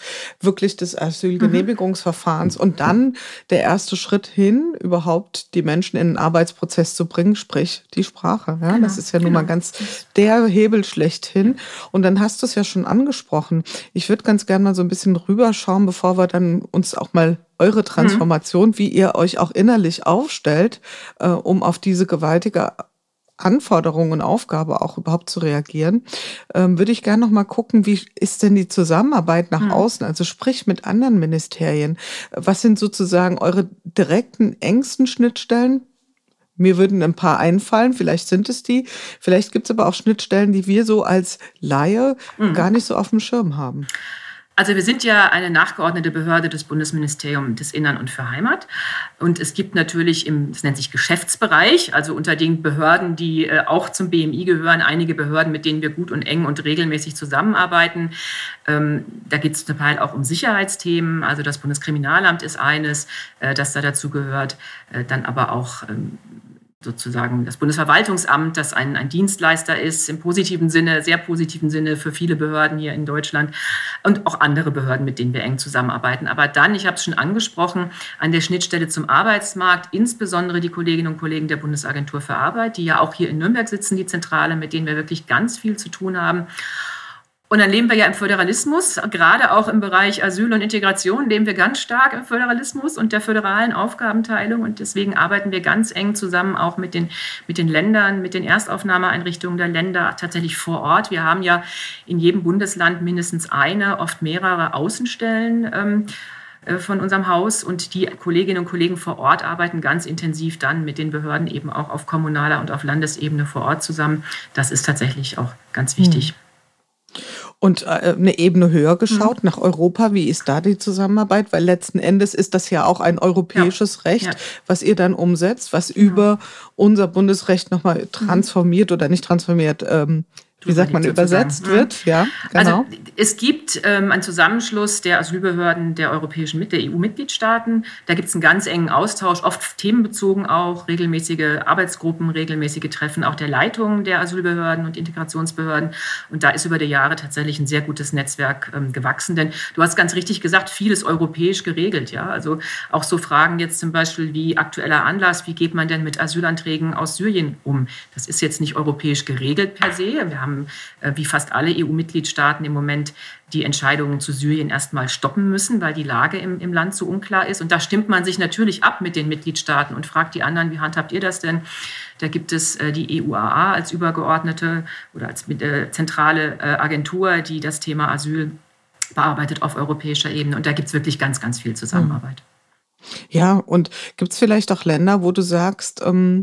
Asylgenehmigungsverfahrens und dann der erste Schritt hin, überhaupt die Menschen in den Arbeitsprozess zu bringen, sprich die Sprache. Ja, das ist ja nun mal ganz der Hebel schlechthin. Und dann hast du es ja schon angesprochen. Ich würde ganz gerne mal so ein bisschen rüberschauen, bevor wir dann uns auch mal eure Transformation, wie ihr euch auch innerlich aufstellt, um auf diese gewaltige Anforderung und Aufgabe auch überhaupt zu reagieren, würde ich gerne noch mal gucken, wie ist denn die Zusammenarbeit nach außen, also sprich mit anderen Ministerien. Was sind sozusagen eure direkten, engsten Schnittstellen? Mir würden ein paar einfallen, vielleicht sind es die. Vielleicht gibt es aber auch Schnittstellen, die wir so als Laie gar nicht so auf dem Schirm haben. Also wir sind ja eine nachgeordnete Behörde des Bundesministeriums des Innern und für Heimat. Und es gibt natürlich das nennt sich Geschäftsbereich, also unter den Behörden, die auch zum BMI gehören, einige Behörden, mit denen wir gut und eng und regelmäßig zusammenarbeiten. Da geht es zum Teil auch um Sicherheitsthemen. Also das Bundeskriminalamt ist eines, das da dazu gehört. Dann aber auch sozusagen das Bundesverwaltungsamt, das ein Dienstleister ist, im positiven Sinne, sehr positiven Sinne für viele Behörden hier in Deutschland und auch andere Behörden, mit denen wir eng zusammenarbeiten. Aber dann, ich habe es schon angesprochen, an der Schnittstelle zum Arbeitsmarkt, insbesondere die Kolleginnen und Kollegen der Bundesagentur für Arbeit, die ja auch hier in Nürnberg sitzen, die Zentrale, mit denen wir wirklich ganz viel zu tun haben. Und dann leben wir ja im Föderalismus, gerade auch im Bereich Asyl und Integration leben wir ganz stark im Föderalismus und der föderalen Aufgabenteilung. Und deswegen arbeiten wir ganz eng zusammen auch mit den Ländern, mit den Erstaufnahmeeinrichtungen der Länder tatsächlich vor Ort. Wir haben ja in jedem Bundesland mindestens eine, oft mehrere Außenstellen von unserem Haus. Und die Kolleginnen und Kollegen vor Ort arbeiten ganz intensiv dann mit den Behörden eben auch auf kommunaler und auf Landesebene vor Ort zusammen. Das ist tatsächlich auch ganz wichtig. Und eine Ebene höher geschaut, nach Europa, wie ist da die Zusammenarbeit? Weil letzten Endes ist das ja auch ein europäisches Recht, was ihr dann umsetzt, was über unser Bundesrecht nochmal transformiert oder nicht transformiert, wie sagt man, übersetzt wird. Ja, genau. Also es gibt einen Zusammenschluss der Asylbehörden der EU-Mitgliedstaaten. Da gibt es einen ganz engen Austausch, oft themenbezogen auch, regelmäßige Arbeitsgruppen, regelmäßige Treffen auch der Leitungen der Asylbehörden und Integrationsbehörden. Und da ist über die Jahre tatsächlich ein sehr gutes Netzwerk gewachsen. Denn du hast ganz richtig gesagt, vieles europäisch geregelt. Ja? Also auch so Fragen jetzt zum Beispiel wie aktueller Anlass, wie geht man denn mit Asylanträgen aus Syrien um? Das ist jetzt nicht europäisch geregelt per se. Wir haben wie fast alle EU-Mitgliedstaaten im Moment die Entscheidungen zu Syrien erstmal stoppen müssen, weil die Lage im Land so unklar ist. Und da stimmt man sich natürlich ab mit den Mitgliedstaaten und fragt die anderen, wie handhabt ihr das denn? Da gibt es die EUAA als übergeordnete oder als zentrale Agentur, die das Thema Asyl bearbeitet auf europäischer Ebene. Und da gibt es wirklich ganz, ganz viel Zusammenarbeit. Ja, und gibt es vielleicht auch Länder, wo du sagst,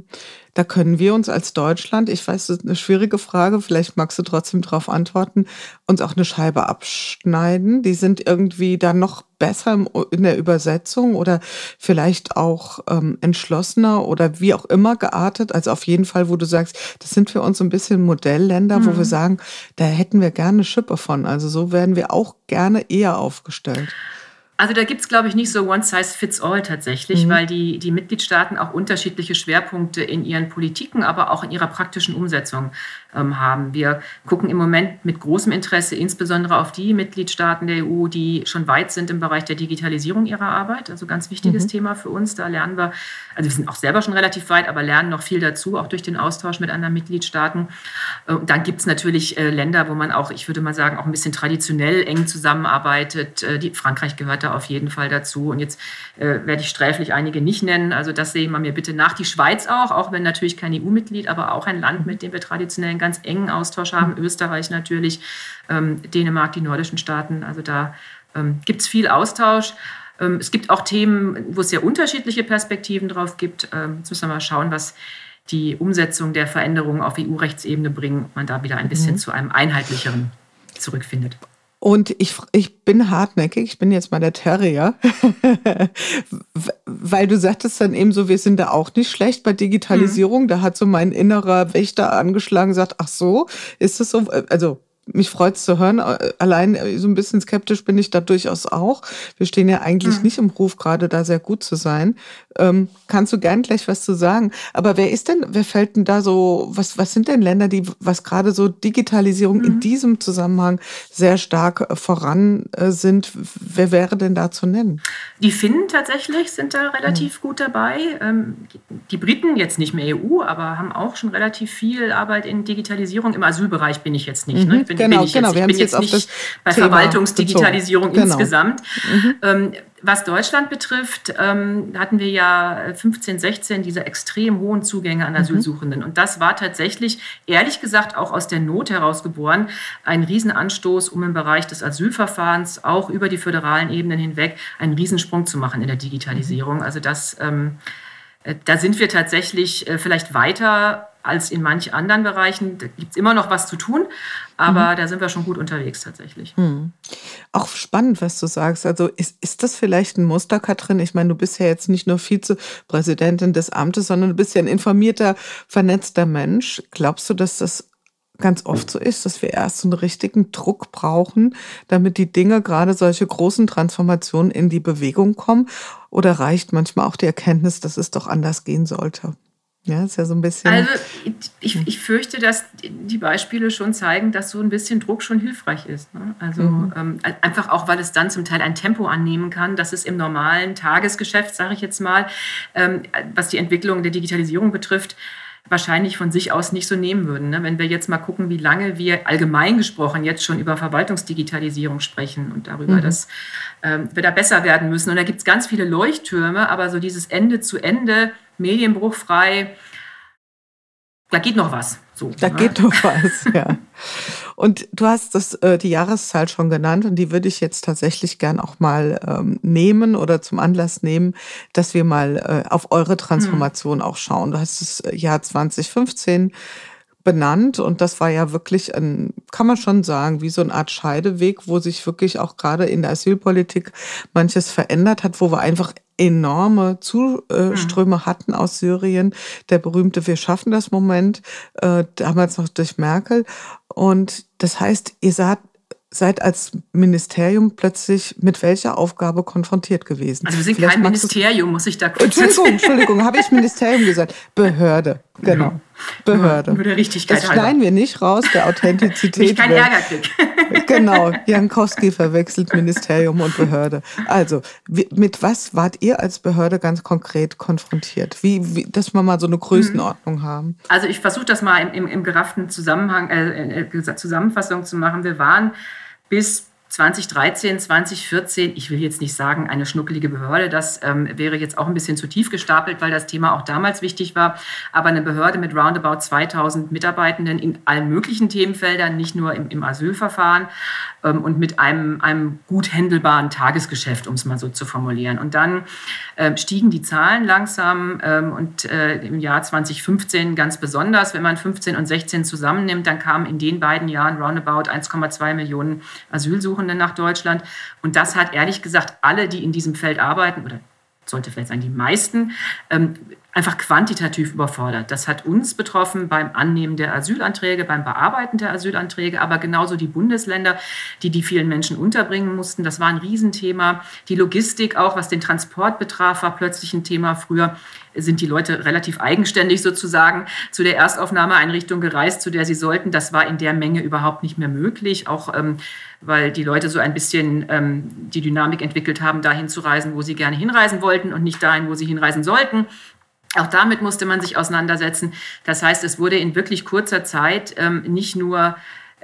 da können wir uns als Deutschland, ich weiß, das ist eine schwierige Frage, vielleicht magst du trotzdem darauf antworten, uns auch eine Scheibe abschneiden? Die sind irgendwie dann noch besser in der Übersetzung oder vielleicht auch entschlossener oder wie auch immer geartet, also auf jeden Fall, wo du sagst, das sind für uns so ein bisschen Modellländer, wo wir sagen, da hätten wir gerne eine Schippe von. Also so werden wir auch gerne eher aufgestellt. Also da gibt es, glaube ich, nicht so one size fits all tatsächlich, weil die Mitgliedstaaten auch unterschiedliche Schwerpunkte in ihren Politiken, aber auch in ihrer praktischen Umsetzung haben. Wir gucken im Moment mit großem Interesse insbesondere auf die Mitgliedstaaten der EU, die schon weit sind im Bereich der Digitalisierung ihrer Arbeit. Also ganz wichtiges Thema für uns. Da lernen wir, also wir sind auch selber schon relativ weit, aber lernen noch viel dazu, auch durch den Austausch mit anderen Mitgliedstaaten. Und dann gibt es natürlich Länder, wo man auch, ich würde mal sagen, auch ein bisschen traditionell eng zusammenarbeitet. Frankreich gehört da auf jeden Fall dazu. Und jetzt werde ich sträflich einige nicht nennen. Also das sehen wir mir bitte nach. Die Schweiz auch wenn natürlich kein EU-Mitglied, aber auch ein Land, mit dem wir traditionell einen ganz engen Austausch haben. Österreich natürlich, Dänemark, die nordischen Staaten. Also da gibt es viel Austausch. Es gibt auch Themen, wo es sehr unterschiedliche Perspektiven drauf gibt. Jetzt müssen wir mal schauen, was die Umsetzung der Veränderungen auf EU-Rechtsebene bringen, ob man da wieder ein bisschen zu einem einheitlicheren zurückfindet. Und ich bin hartnäckig, ich bin jetzt mal der Terrier, weil du sagtest dann eben so, wir sind da auch nicht schlecht bei Digitalisierung. Da hat so mein innerer Wächter angeschlagen und gesagt, ach so, ist das so? Also mich freut es zu hören. Allein so ein bisschen skeptisch bin ich da durchaus auch. Wir stehen ja eigentlich nicht im Ruf, gerade da sehr gut zu sein. Kannst du gern gleich was zu sagen. Aber wer fällt denn da so, was sind denn Länder, was gerade so Digitalisierung in diesem Zusammenhang sehr stark voran sind? Wer wäre denn da zu nennen? Die Finnen tatsächlich sind da relativ gut dabei. Die Briten, jetzt nicht mehr EU, aber haben auch schon relativ viel Arbeit in Digitalisierung. Im Asylbereich bin ich jetzt nicht. Ne? Ich bin jetzt nicht bei Verwaltungsdigitalisierung insgesamt. Was Deutschland betrifft, hatten wir ja 15, 16 diese extrem hohen Zugänge an Asylsuchenden. Und das war tatsächlich, ehrlich gesagt, auch aus der Not heraus geboren, ein Riesenanstoß, um im Bereich des Asylverfahrens auch über die föderalen Ebenen hinweg einen Riesensprung zu machen in der Digitalisierung. Also da sind wir tatsächlich vielleicht weiter als in manch anderen Bereichen. Da gibt es immer noch was zu tun, aber da sind wir schon gut unterwegs tatsächlich. Auch spannend, was du sagst. Also ist das vielleicht ein Muster, Katrin? Ich meine, du bist ja jetzt nicht nur Vizepräsidentin des Amtes, sondern du bist ja ein informierter, vernetzter Mensch. Glaubst du, dass das ganz oft so ist, dass wir erst so einen richtigen Druck brauchen, damit die Dinge, gerade solche großen Transformationen, in die Bewegung kommen? Oder reicht manchmal auch die Erkenntnis, dass es doch anders gehen sollte? Ja, ist ja so ein bisschen. Also ich fürchte, dass die Beispiele schon zeigen, dass so ein bisschen Druck schon hilfreich ist. Ne? Also einfach auch, weil es dann zum Teil ein Tempo annehmen kann, dass es im normalen Tagesgeschäft, sage ich jetzt mal, was die Entwicklung der Digitalisierung betrifft, wahrscheinlich von sich aus nicht so nehmen würden. Ne? Wenn wir jetzt mal gucken, wie lange wir allgemein gesprochen jetzt schon über Verwaltungsdigitalisierung sprechen und darüber, dass wir da besser werden müssen. Und da gibt es ganz viele Leuchttürme, aber so dieses Ende zu Ende, medienbruchfrei, da geht noch was. So, da geht noch was, ja. Und du hast die Jahreszahl schon genannt und die würde ich jetzt tatsächlich gern auch mal nehmen oder zum Anlass nehmen, dass wir mal auf eure Transformation auch schauen. Du hast das Jahr 2015 benannt und das war ja wirklich kann man schon sagen, wie so eine Art Scheideweg, wo sich wirklich auch gerade in der Asylpolitik manches verändert hat, wo wir einfach enorme Zuströme hatten aus Syrien. Der berühmte Wir schaffen das Moment, damals noch durch Merkel. Und das heißt, ihr seid als Ministerium plötzlich mit welcher Aufgabe konfrontiert gewesen? Also wir sind kein Ministerium, muss ich da kurz Entschuldigung, habe ich Ministerium gesagt? Behörde, genau. Behörde. Nur der Richtigkeit das schneiden wir nicht raus, der Authentizität. Ich keinen Ärger krieg. Genau, Jankowski verwechselt Ministerium und Behörde. Also, mit was wart ihr als Behörde ganz konkret konfrontiert? Wie dass wir mal so eine Größenordnung haben? Also ich versuche das mal im gerafften Zusammenfassung zu machen. Wir waren bis 2013, 2014, ich will jetzt nicht sagen, eine schnuckelige Behörde, das wäre jetzt auch ein bisschen zu tief gestapelt, weil das Thema auch damals wichtig war, aber eine Behörde mit roundabout 2000 Mitarbeitenden in allen möglichen Themenfeldern, nicht nur im Asylverfahren und mit einem gut händelbaren Tagesgeschäft, um es mal so zu formulieren. Und dann stiegen die Zahlen langsam und im Jahr 2015 ganz besonders, wenn man 15 und 16 zusammennimmt, dann kamen in den beiden Jahren roundabout 1,2 Millionen Asylsuchende nach Deutschland. Und das hat ehrlich gesagt alle, die in diesem Feld arbeiten, oder sollte vielleicht sagen die meisten, einfach quantitativ überfordert. Das hat uns betroffen beim Annehmen der Asylanträge, beim Bearbeiten der Asylanträge, aber genauso die Bundesländer, die vielen Menschen unterbringen mussten. Das war ein Riesenthema. Die Logistik auch, was den Transport betraf, war plötzlich ein Thema. Früher sind die Leute relativ eigenständig sozusagen zu der Erstaufnahmeeinrichtung gereist, zu der sie sollten. Das war in der Menge überhaupt nicht mehr möglich, auch weil die Leute so ein bisschen die Dynamik entwickelt haben, dahin zu reisen, wo sie gerne hinreisen wollten und nicht dahin, wo sie hinreisen sollten. Auch damit musste man sich auseinandersetzen. Das heißt, es wurde in wirklich kurzer Zeit nicht nur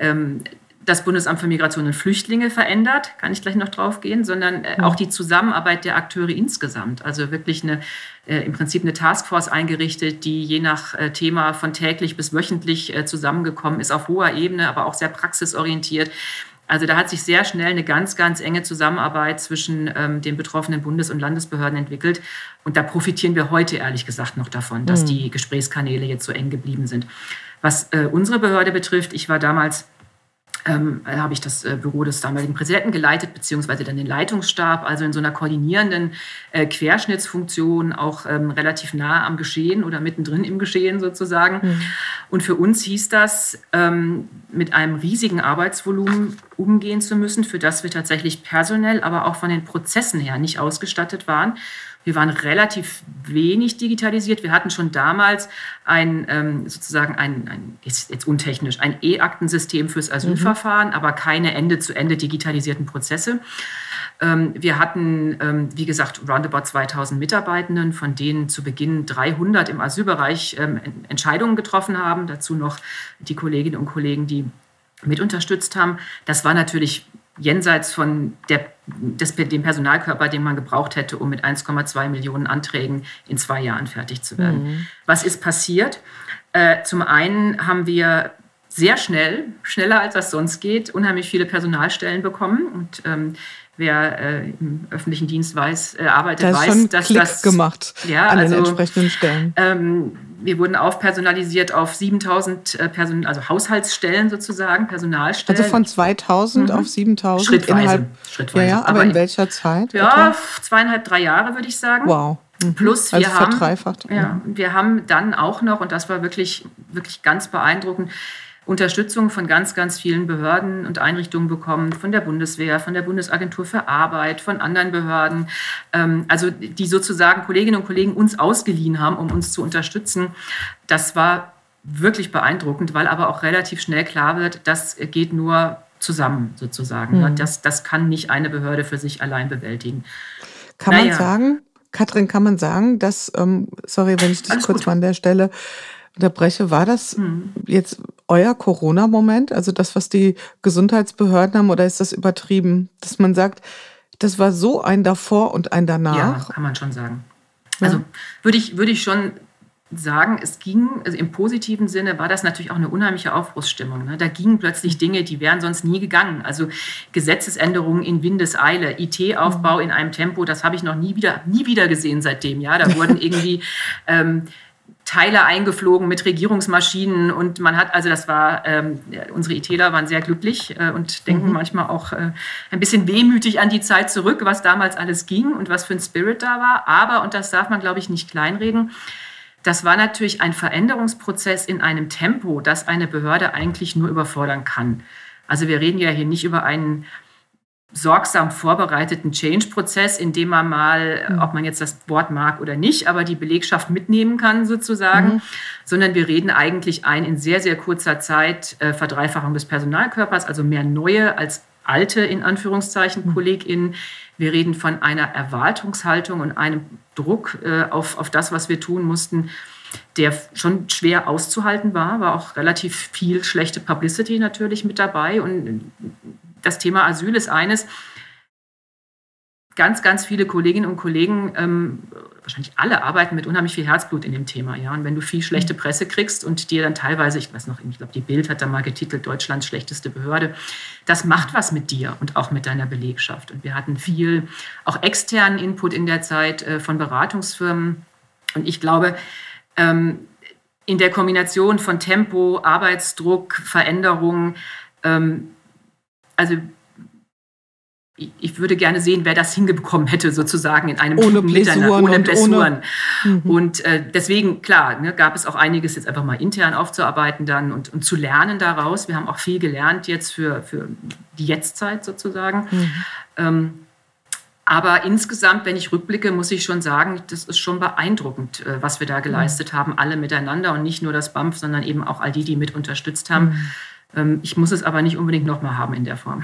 das Bundesamt für Migration und Flüchtlinge verändert, kann ich gleich noch drauf gehen, sondern auch die Zusammenarbeit der Akteure insgesamt. Also wirklich im Prinzip eine Taskforce eingerichtet, die je nach Thema von täglich bis wöchentlich zusammengekommen ist, auf hoher Ebene, aber auch sehr praxisorientiert. Also da hat sich sehr schnell eine ganz, ganz enge Zusammenarbeit zwischen den betroffenen Bundes- und Landesbehörden entwickelt. Und da profitieren wir heute ehrlich gesagt noch davon, dass die Gesprächskanäle jetzt so eng geblieben sind. Was unsere Behörde betrifft, ich war damals, habe ich das Büro des damaligen Präsidenten geleitet, beziehungsweise dann den Leitungsstab, also in so einer koordinierenden Querschnittsfunktion, auch relativ nah am Geschehen oder mittendrin im Geschehen sozusagen. Und für uns hieß das, mit einem riesigen Arbeitsvolumen umgehen zu müssen, für das wir tatsächlich personell, aber auch von den Prozessen her nicht ausgestattet waren. Wir waren relativ wenig digitalisiert. Wir hatten schon damals jetzt untechnisch, ein E-Aktensystem fürs Asylverfahren, aber keine Ende-zu-Ende digitalisierten Prozesse. Wir hatten, wie gesagt, roundabout 2000 Mitarbeitenden, von denen zu Beginn 300 im Asylbereich Entscheidungen getroffen haben. Dazu noch die Kolleginnen und Kollegen, die mit unterstützt haben. Das war natürlich jenseits von dem Personalkörper, den man gebraucht hätte, um mit 1,2 Millionen Anträgen in 2 Jahren fertig zu werden. Was ist passiert? Zum einen haben wir sehr schneller als das sonst geht, unheimlich viele Personalstellen bekommen. Und wer im öffentlichen Dienst arbeitet, weiß, dass das gemacht an den entsprechenden Stellen. Wir wurden aufpersonalisiert auf 7000 Haushaltsstellen sozusagen, Personalstellen. Also von 2000 auf 7000? Schrittweise. Ja, aber in welcher Zeit? Ja, 2,5, 3 Jahre würde ich sagen. Wow. Plus also verdreifacht. Wir haben dann auch noch, und das war wirklich, wirklich ganz beeindruckend, Unterstützung von ganz, ganz vielen Behörden und Einrichtungen bekommen, von der Bundeswehr, von der Bundesagentur für Arbeit, von anderen Behörden, also die sozusagen Kolleginnen und Kollegen uns ausgeliehen haben, um uns zu unterstützen. Das war wirklich beeindruckend, weil aber auch relativ schnell klar wird, das geht nur zusammen sozusagen. Mhm. Das kann nicht eine Behörde für sich allein bewältigen. Kann man sagen, Katrin, dass, sorry, wenn ich dich kurz mal an der Stelle unterbreche, war das jetzt euer Corona-Moment, also das, was die Gesundheitsbehörden haben, oder ist das übertrieben, dass man sagt, das war so ein davor und ein danach? Ja, kann man schon sagen. Ja. Also würde ich schon sagen, es ging, also im positiven Sinne war das natürlich auch eine unheimliche Aufbruchsstimmung. Ne? Da gingen plötzlich Dinge, die wären sonst nie gegangen. Also Gesetzesänderungen in Windeseile, IT-Aufbau in einem Tempo, das habe ich noch nie wieder gesehen seitdem. Ja, da wurden irgendwie Teile eingeflogen mit Regierungsmaschinen und man hat, also das war, unsere ITler waren sehr glücklich und denken manchmal auch ein bisschen wehmütig an die Zeit zurück, was damals alles ging und was für ein Spirit da war. Aber, und das darf man, glaube ich, nicht kleinreden, das war natürlich ein Veränderungsprozess in einem Tempo, das eine Behörde eigentlich nur überfordern kann. Also wir reden ja hier nicht über einen sorgsam vorbereiteten Change-Prozess, in dem man mal, ob man jetzt das Wort mag oder nicht, aber die Belegschaft mitnehmen kann sozusagen, sondern wir reden eigentlich in sehr, sehr kurzer Zeit Verdreifachung des Personalkörpers, also mehr neue als alte, in Anführungszeichen, KollegInnen. Wir reden von einer Erwartungshaltung und einem Druck auf das, was wir tun mussten, der schon schwer auszuhalten war auch relativ viel schlechte Publicity natürlich mit dabei. Und das Thema Asyl ist eines, ganz, ganz viele Kolleginnen und Kollegen, wahrscheinlich alle, arbeiten mit unheimlich viel Herzblut in dem Thema. Ja? Und wenn du viel schlechte Presse kriegst und dir dann teilweise, ich glaube, die Bild hat da mal getitelt, Deutschlands schlechteste Behörde, das macht was mit dir und auch mit deiner Belegschaft. Und wir hatten viel auch externen Input in der Zeit von Beratungsfirmen. Und ich glaube, in der Kombination von Tempo, Arbeitsdruck, Veränderung, also ich würde gerne sehen, wer das hingebekommen hätte, sozusagen in einem ohne Blessuren. Und deswegen, klar, gab es auch einiges jetzt einfach mal intern aufzuarbeiten dann und zu lernen daraus. Wir haben auch viel gelernt jetzt für die Jetztzeit sozusagen. Aber insgesamt, wenn ich rückblicke, muss ich schon sagen, das ist schon beeindruckend, was wir da geleistet haben, alle miteinander und nicht nur das BAMF, sondern eben auch all die mit unterstützt haben. Ich muss es aber nicht unbedingt nochmal haben in der Form.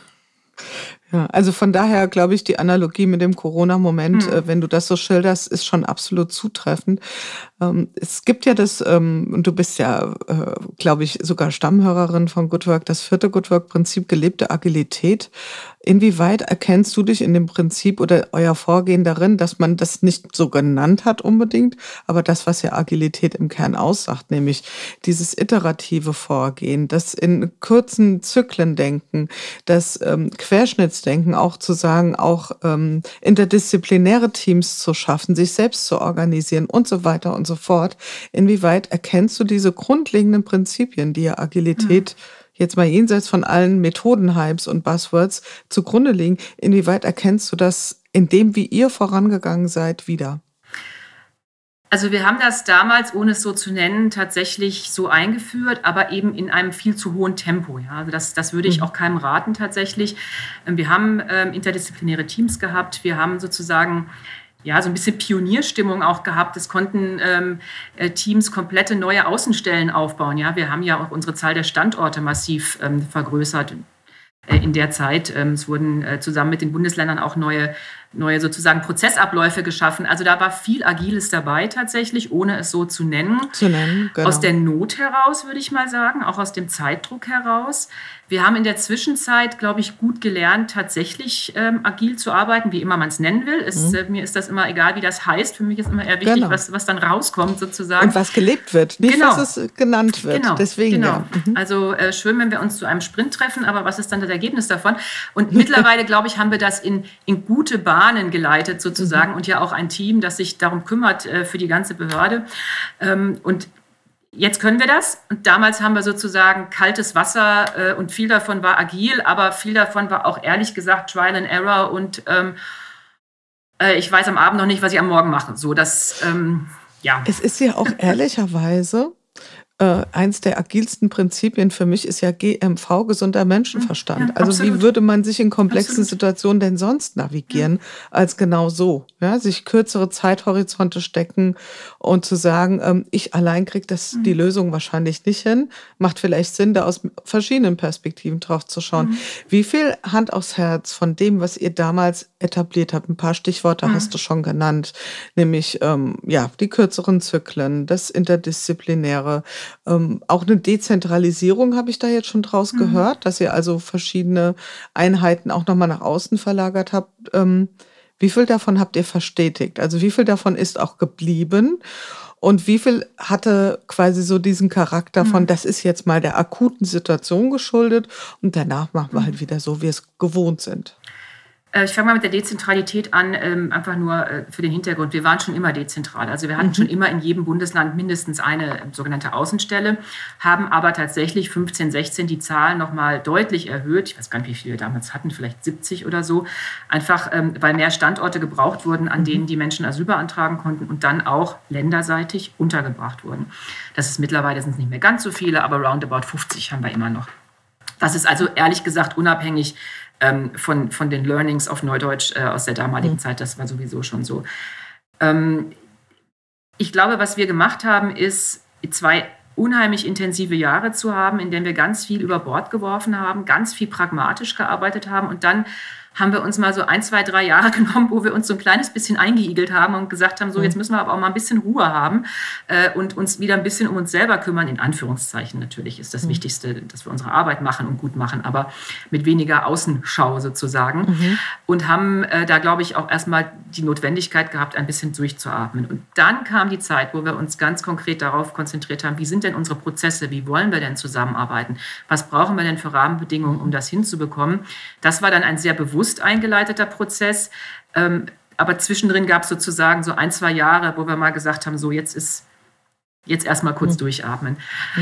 Ja, also von daher glaube ich, die Analogie mit dem Corona-Moment, wenn du das so schilderst, ist schon absolut zutreffend. Es gibt ja das, und du bist ja, glaube ich, sogar Stammhörerin von Good Work, das 4. Good Work-Prinzip, gelebte Agilität. Inwieweit erkennst du dich in dem Prinzip oder euer Vorgehen darin, dass man das nicht so genannt hat unbedingt, aber das, was ja Agilität im Kern aussagt, nämlich dieses iterative Vorgehen, das in kurzen Zyklen denken, das Querschnittsdenken auch zu sagen, auch interdisziplinäre Teams zu schaffen, sich selbst zu organisieren und so weiter und so fort. Inwieweit erkennst du diese grundlegenden Prinzipien, die ja Agilität jetzt mal jenseits von allen Methodenhypes und Buzzwords zugrunde liegen, inwieweit erkennst du das in dem, wie ihr vorangegangen seid, wieder? Also wir haben das damals, ohne es so zu nennen, tatsächlich so eingeführt, aber eben in einem viel zu hohen Tempo. Ja? Also das würde ich auch keinem raten tatsächlich. Wir haben interdisziplinäre Teams gehabt, wir haben sozusagen so ein bisschen Pionierstimmung auch gehabt. Es konnten Teams komplette neue Außenstellen aufbauen. Ja, wir haben ja auch unsere Zahl der Standorte massiv vergrößert in der Zeit. Es wurden zusammen mit den Bundesländern auch neue sozusagen Prozessabläufe geschaffen. Also da war viel Agiles dabei tatsächlich, ohne es so zu nennen. Genau. Aus der Not heraus, würde ich mal sagen, auch aus dem Zeitdruck heraus. Wir haben in der Zwischenzeit, glaube ich, gut gelernt, tatsächlich agil zu arbeiten, wie immer man es nennen will. Mir ist das immer egal, wie das heißt. Für mich ist immer eher wichtig, was dann rauskommt sozusagen. Und was gelebt wird, nicht was es genannt wird. Genau. Deswegen, Ja. Also schön, wenn wir uns zu einem Sprint treffen, aber was ist dann das Ergebnis davon? Und mittlerweile, glaube ich, haben wir das in gute Bahnen geleitet sozusagen und ja auch ein Team, das sich darum kümmert für die ganze Behörde. Und jetzt können wir das. Und damals haben wir sozusagen kaltes Wasser und viel davon war agil, aber viel davon war auch ehrlich gesagt Trial and Error und ich weiß am Abend noch nicht, was ich am Morgen mache. So, das, Es ist ja auch ehrlicherweise eins der agilsten Prinzipien für mich ist ja GMV, gesunder Menschenverstand. Ja, also absolut. wie würde man sich in komplexen Absolut. Situationen denn sonst navigieren, als genau so? Ja, sich kürzere Zeithorizonte stecken und zu sagen, ich allein kriege die Lösung wahrscheinlich nicht hin. Macht vielleicht Sinn, da aus verschiedenen Perspektiven drauf zu schauen. Wie viel Hand aufs Herz von dem, was ihr damals etabliert habt, ein paar Stichworte hast du schon genannt, nämlich die kürzeren Zyklen, das Interdisziplinäre, auch eine Dezentralisierung habe ich da jetzt schon draus gehört, dass ihr also verschiedene Einheiten auch nochmal nach außen verlagert habt. Wie viel davon habt ihr verstetigt? Also wie viel davon ist auch geblieben? Und wie viel hatte quasi so diesen Charakter von, das ist jetzt mal der akuten Situation geschuldet und danach machen wir halt wieder so, wie wir es gewohnt sind? Ich fange mal mit der Dezentralität an, einfach nur für den Hintergrund. Wir waren schon immer dezentral. Also wir hatten schon immer in jedem Bundesland mindestens eine sogenannte Außenstelle, haben aber tatsächlich 15, 16 die Zahl nochmal deutlich erhöht. Ich weiß gar nicht, wie viele wir damals hatten, vielleicht 70 oder so. Einfach, weil mehr Standorte gebraucht wurden, an denen die Menschen Asyl beantragen konnten und dann auch länderseitig untergebracht wurden. Das ist mittlerweile, sind es nicht mehr ganz so viele, aber roundabout 50 haben wir immer noch. Das ist also ehrlich gesagt unabhängig von den Learnings auf Neudeutsch aus der damaligen Zeit. Das war sowieso schon so. Ich glaube, was wir gemacht haben, ist 2 unheimlich intensive Jahre zu haben, in denen wir ganz viel über Bord geworfen haben, ganz viel pragmatisch gearbeitet haben und dann haben wir uns mal so 1, 2, 3 Jahre genommen, wo wir uns so ein kleines bisschen eingeigelt haben und gesagt haben, so jetzt müssen wir aber auch mal ein bisschen Ruhe haben und uns wieder ein bisschen um uns selber kümmern, in Anführungszeichen natürlich ist das Wichtigste, dass wir unsere Arbeit machen und gut machen, aber mit weniger Außenschau sozusagen und haben da, glaube ich, auch erstmal die Notwendigkeit gehabt, ein bisschen durchzuatmen. Und dann kam die Zeit, wo wir uns ganz konkret darauf konzentriert haben, wie sind denn unsere Prozesse, wie wollen wir denn zusammenarbeiten, was brauchen wir denn für Rahmenbedingungen, um das hinzubekommen. Das war dann ein sehr bewusst eingeleiteter Prozess, aber zwischendrin gab es sozusagen so 1, 2 Jahre, wo wir mal gesagt haben, so jetzt erstmal kurz durchatmen.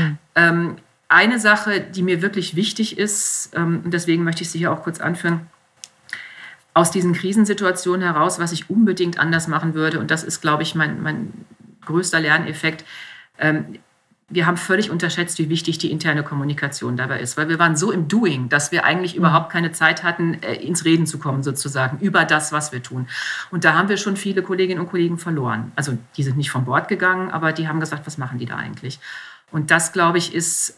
Eine Sache, die mir wirklich wichtig ist, und deswegen möchte ich sie hier auch kurz anführen, aus diesen Krisensituationen heraus, was ich unbedingt anders machen würde, und das ist, glaube ich, mein größter Lerneffekt, wir haben völlig unterschätzt, wie wichtig die interne Kommunikation dabei ist, weil wir waren so im Doing, dass wir eigentlich überhaupt keine Zeit hatten, ins Reden zu kommen sozusagen, über das, was wir tun. Und da haben wir schon viele Kolleginnen und Kollegen verloren. Also die sind nicht von Bord gegangen, aber die haben gesagt, was machen die da eigentlich? Und das, glaube ich, ist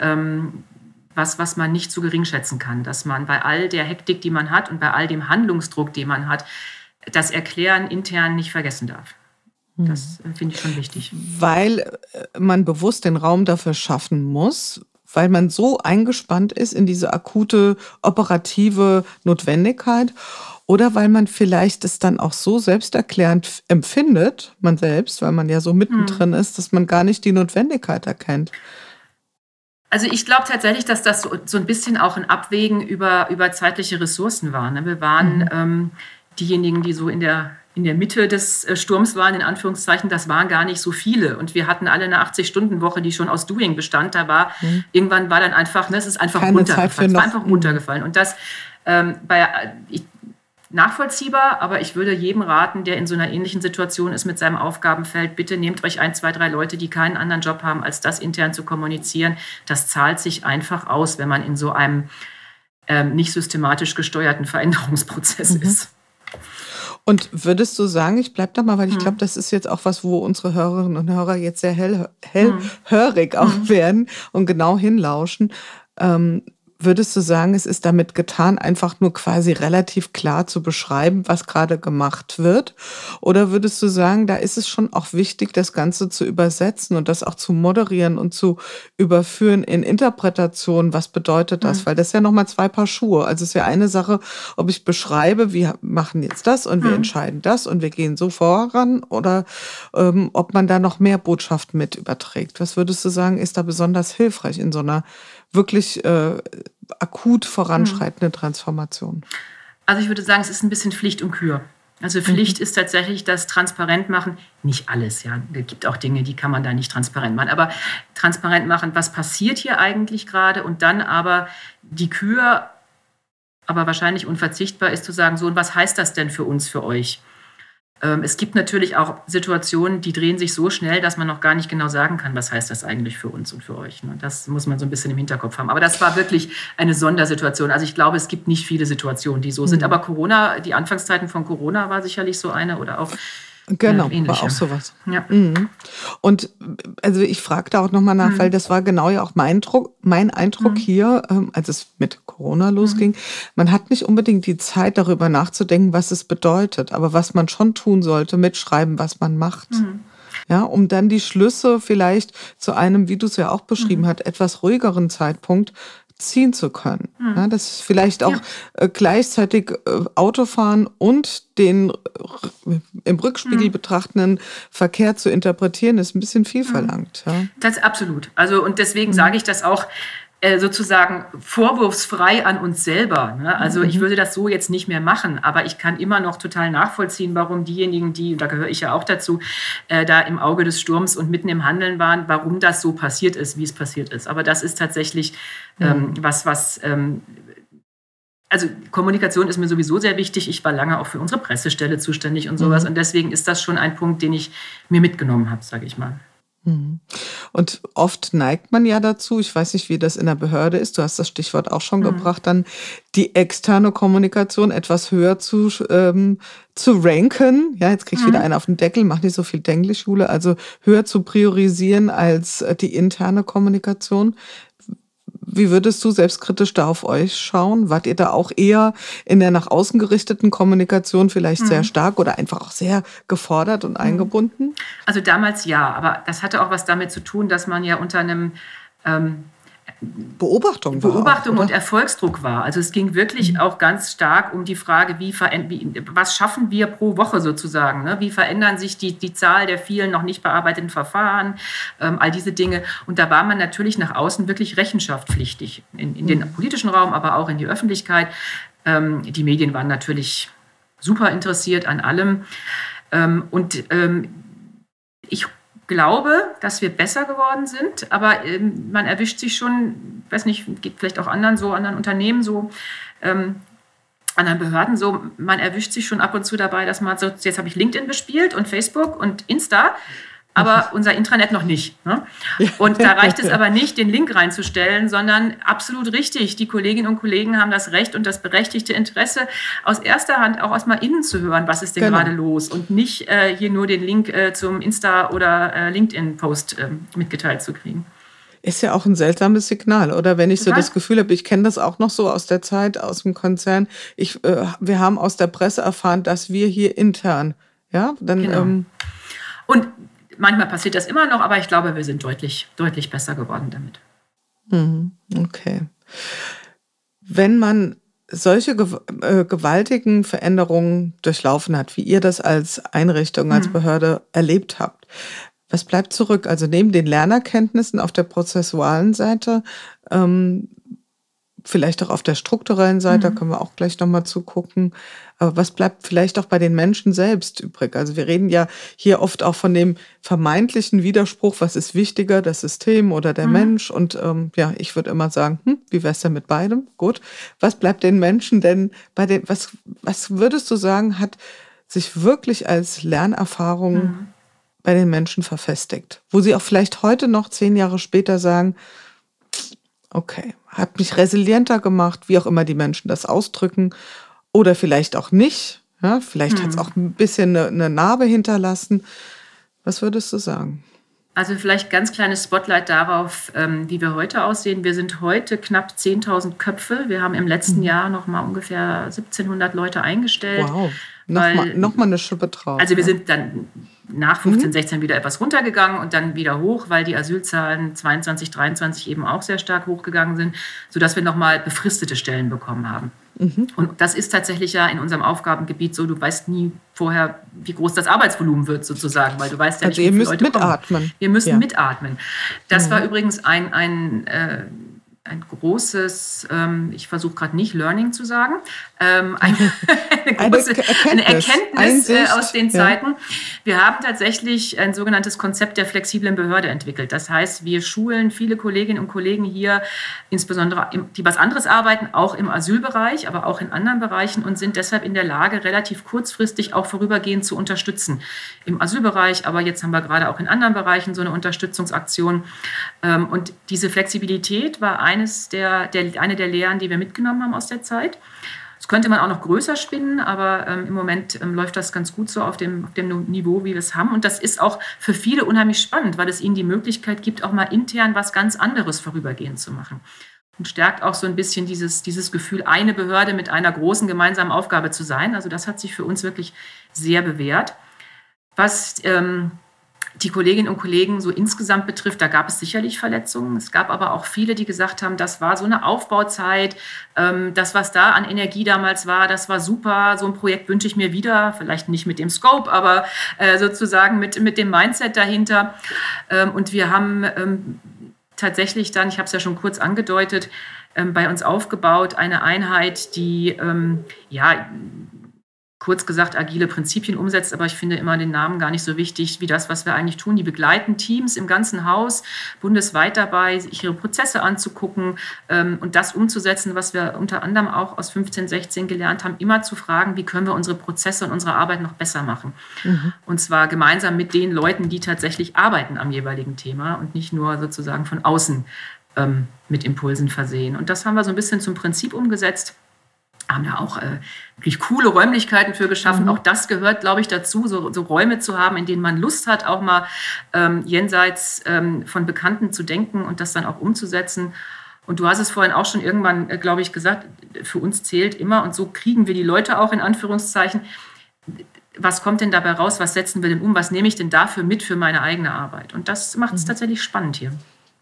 was man nicht zu gering schätzen kann, dass man bei all der Hektik, die man hat und bei all dem Handlungsdruck, den man hat, das Erklären intern nicht vergessen darf. Das finde ich schon wichtig. Weil man bewusst den Raum dafür schaffen muss, weil man so eingespannt ist in diese akute operative Notwendigkeit oder weil man vielleicht es dann auch so selbsterklärend empfindet, man selbst, weil man ja so mittendrin ist, dass man gar nicht die Notwendigkeit erkennt. Also ich glaube tatsächlich, dass das so ein bisschen auch ein Abwägen über zeitliche Ressourcen war. Ne? Wir waren diejenigen, die so in der Mitte des Sturms waren, in Anführungszeichen, das waren gar nicht so viele. Und wir hatten alle eine 80-Stunden-Woche, die schon aus Doing bestand. Da war, irgendwann war dann einfach, es ist einfach runtergefallen. Es war einfach runtergefallen. Und das nachvollziehbar, aber ich würde jedem raten, der in so einer ähnlichen Situation ist mit seinem Aufgabenfeld, bitte nehmt euch 1, 2, 3 Leute, die keinen anderen Job haben, als das intern zu kommunizieren. Das zahlt sich einfach aus, wenn man in so einem nicht systematisch gesteuerten Veränderungsprozess ist. Und würdest du sagen, ich bleibe da mal, weil ich glaube, das ist jetzt auch was, wo unsere Hörerinnen und Hörer jetzt sehr hellhörig auch werden und genau hinlauschen. Würdest du sagen, es ist damit getan, einfach nur quasi relativ klar zu beschreiben, was gerade gemacht wird? Oder würdest du sagen, da ist es schon auch wichtig, das Ganze zu übersetzen und das auch zu moderieren und zu überführen in Interpretation? Was bedeutet das? Weil das ist ja nochmal 2 Paar Schuhe. Also es ist ja eine Sache, ob ich beschreibe, wir machen jetzt das und wir entscheiden das und wir gehen so voran oder ob man da noch mehr Botschaften mit überträgt. Was würdest du sagen, ist da besonders hilfreich in so einer wirklich akut voranschreitende Transformation? Also ich würde sagen, es ist ein bisschen Pflicht und Kür. Also Pflicht ist tatsächlich das transparent machen. Nicht alles, ja. Es gibt auch Dinge, die kann man da nicht transparent machen. Aber transparent machen, was passiert hier eigentlich gerade? Und dann aber die Kür, aber wahrscheinlich unverzichtbar ist zu sagen, so, und was heißt das denn für uns, für euch? Es gibt natürlich auch Situationen, die drehen sich so schnell, dass man noch gar nicht genau sagen kann, was heißt das eigentlich für uns und für euch. Das muss man so ein bisschen im Hinterkopf haben. Aber das war wirklich eine Sondersituation. Also ich glaube, es gibt nicht viele Situationen, die so sind. Aber Corona, die Anfangszeiten von Corona war sicherlich so eine oder auch genau, war auch sowas. Ja. Und also ich frage da auch nochmal nach, weil das war genau ja auch mein Eindruck hier, als es mit Corona losging. Man hat nicht unbedingt die Zeit, darüber nachzudenken, was es bedeutet, aber was man schon tun sollte, mitschreiben, was man macht. Ja, um dann die Schlüsse vielleicht zu einem, wie du es ja auch beschrieben hast, etwas ruhigeren Zeitpunkt ziehen zu können. Ja, das vielleicht auch gleichzeitig Autofahren und den im Rückspiegel betrachtenden Verkehr zu interpretieren, ist ein bisschen viel verlangt. Ja. Das ist absolut. Also, und deswegen sage ich das auch sozusagen vorwurfsfrei an uns selber. Ne? Also ich würde das so jetzt nicht mehr machen, aber ich kann immer noch total nachvollziehen, warum diejenigen, und da gehöre ich ja auch dazu, da im Auge des Sturms und mitten im Handeln waren, warum das so passiert ist, wie es passiert ist. Aber das ist tatsächlich also Kommunikation ist mir sowieso sehr wichtig. Ich war lange auch für unsere Pressestelle zuständig und sowas. Und deswegen ist das schon ein Punkt, den ich mir mitgenommen habe, sage ich mal. Und oft neigt man ja dazu, ich weiß nicht, wie das in der Behörde ist, du hast das Stichwort auch schon gebracht, dann die externe Kommunikation etwas höher zu ranken. Ja, jetzt krieg ich wieder einen auf den Deckel, mach nicht so viel Denglischschule, also höher zu priorisieren als die interne Kommunikation. Wie würdest du selbstkritisch da auf euch schauen? Wart ihr da auch eher in der nach außen gerichteten Kommunikation vielleicht sehr stark oder einfach auch sehr gefordert und eingebunden? Also damals ja, aber das hatte auch was damit zu tun, dass man ja unter einem Beobachtung und Erfolgsdruck war. Also es ging wirklich auch ganz stark um die Frage, was schaffen wir pro Woche sozusagen? Ne? Wie verändern sich die Zahl der vielen noch nicht bearbeiteten Verfahren? All diese Dinge. Und da war man natürlich nach außen wirklich rechenschaftspflichtig. In den politischen Raum, aber auch in die Öffentlichkeit. Die Medien waren natürlich super interessiert an allem. Ich glaube, dass wir besser geworden sind, aber man erwischt sich schon, weiß nicht, geht vielleicht auch anderen Unternehmen so, anderen Behörden so, man erwischt sich schon ab und zu dabei, dass man so, jetzt habe ich LinkedIn bespielt und Facebook und Insta, aber unser Intranet noch nicht. Ne? Und da reicht es aber nicht, den Link reinzustellen, sondern absolut richtig. Die Kolleginnen und Kollegen haben das Recht und das berechtigte Interesse, aus erster Hand auch erstmal innen zu hören, was ist denn gerade los und nicht hier nur den Link zum Insta- oder LinkedIn-Post mitgeteilt zu kriegen. Ist ja auch ein seltsames Signal, oder? Wenn ich so das Gefühl habe, ich kenne das auch noch so aus der Zeit, aus dem Konzern. Wir haben aus der Presse erfahren, dass wir hier intern, ja, dann... Und manchmal passiert das immer noch, aber ich glaube, wir sind deutlich, deutlich besser geworden damit. Okay. Wenn man solche gewaltigen Veränderungen durchlaufen hat, wie ihr das als Einrichtung, als Behörde erlebt habt, was bleibt zurück? Also neben den Lernerkenntnissen auf der prozessualen Seite, vielleicht auch auf der strukturellen Seite, da können wir auch gleich nochmal zugucken. Aber was bleibt vielleicht auch bei den Menschen selbst übrig? Also wir reden ja hier oft auch von dem vermeintlichen Widerspruch, was ist wichtiger, das System oder der Mensch? Und ich würde immer sagen, wie wär's denn mit beidem? Gut. Was bleibt den Menschen denn was würdest du sagen, hat sich wirklich als Lernerfahrung bei den Menschen verfestigt? Wo sie auch vielleicht heute noch 10 Jahre später sagen, okay, hat mich resilienter gemacht, wie auch immer die Menschen das ausdrücken. Oder vielleicht auch nicht. Ja, vielleicht hat es auch ein bisschen eine Narbe hinterlassen. Was würdest du sagen? Also vielleicht ganz kleines Spotlight darauf, wie wir heute aussehen. Wir sind heute knapp 10.000 Köpfe. Wir haben im letzten Jahr noch mal ungefähr 1700 Leute eingestellt. Wow, noch mal eine Schippe drauf. Also wir sind dann nach 15, 16 wieder etwas runtergegangen und dann wieder hoch, weil die Asylzahlen 22, 23 eben auch sehr stark hochgegangen sind, sodass wir noch mal befristete Stellen bekommen haben. Und das ist tatsächlich ja in unserem Aufgabengebiet so, du weißt nie vorher, wie groß das Arbeitsvolumen wird sozusagen, weil du weißt ja nicht, wie viele Leute kommen. Wir müssen mitatmen. Das war übrigens ein großes, ich versuche gerade nicht Learning zu sagen, eine Erkenntnis aus den Zeiten. Wir haben tatsächlich ein sogenanntes Konzept der flexiblen Behörde entwickelt. Das heißt, wir schulen viele Kolleginnen und Kollegen hier, insbesondere die was anderes arbeiten, auch im Asylbereich, aber auch in anderen Bereichen und sind deshalb in der Lage, relativ kurzfristig auch vorübergehend zu unterstützen. Im Asylbereich, aber jetzt haben wir gerade auch in anderen Bereichen so eine Unterstützungsaktion. Und diese Flexibilität war eine der Lehren, die wir mitgenommen haben aus der Zeit. Das könnte man auch noch größer spinnen, aber im Moment läuft das ganz gut so auf dem Niveau, wie wir es haben. Und das ist auch für viele unheimlich spannend, weil es ihnen die Möglichkeit gibt, auch mal intern was ganz anderes vorübergehend zu machen. Und stärkt auch so ein bisschen dieses Gefühl, eine Behörde mit einer großen gemeinsamen Aufgabe zu sein. Also das hat sich für uns wirklich sehr bewährt. Was die Kolleginnen und Kollegen so insgesamt betrifft, da gab es sicherlich Verletzungen. Es gab aber auch viele, die gesagt haben, das war so eine Aufbauzeit. Das, was da an Energie damals war, das war super. So ein Projekt wünsche ich mir wieder. Vielleicht nicht mit dem Scope, aber sozusagen mit dem Mindset dahinter. Und wir haben tatsächlich dann, ich habe es ja schon kurz angedeutet, bei uns aufgebaut, eine Einheit, die kurz gesagt agile Prinzipien umsetzt, aber ich finde immer den Namen gar nicht so wichtig wie das, was wir eigentlich tun. Die begleiten Teams im ganzen Haus bundesweit dabei, sich ihre Prozesse anzugucken und das umzusetzen, was wir unter anderem auch aus 15, 16 gelernt haben, immer zu fragen, wie können wir unsere Prozesse und unsere Arbeit noch besser machen. Und zwar gemeinsam mit den Leuten, die tatsächlich arbeiten am jeweiligen Thema und nicht nur sozusagen von außen mit Impulsen versehen. Und das haben wir so ein bisschen zum Prinzip umgesetzt. Haben da auch wirklich coole Räumlichkeiten für geschaffen. Auch das gehört, glaube ich, dazu, so Räume zu haben, in denen man Lust hat, auch mal jenseits von Bekannten zu denken und das dann auch umzusetzen. Und du hast es vorhin auch schon irgendwann, glaube ich, gesagt, für uns zählt immer, und so kriegen wir die Leute auch in Anführungszeichen, was kommt denn dabei raus, was setzen wir denn um, was nehme ich denn dafür mit für meine eigene Arbeit? Und das macht es tatsächlich spannend hier.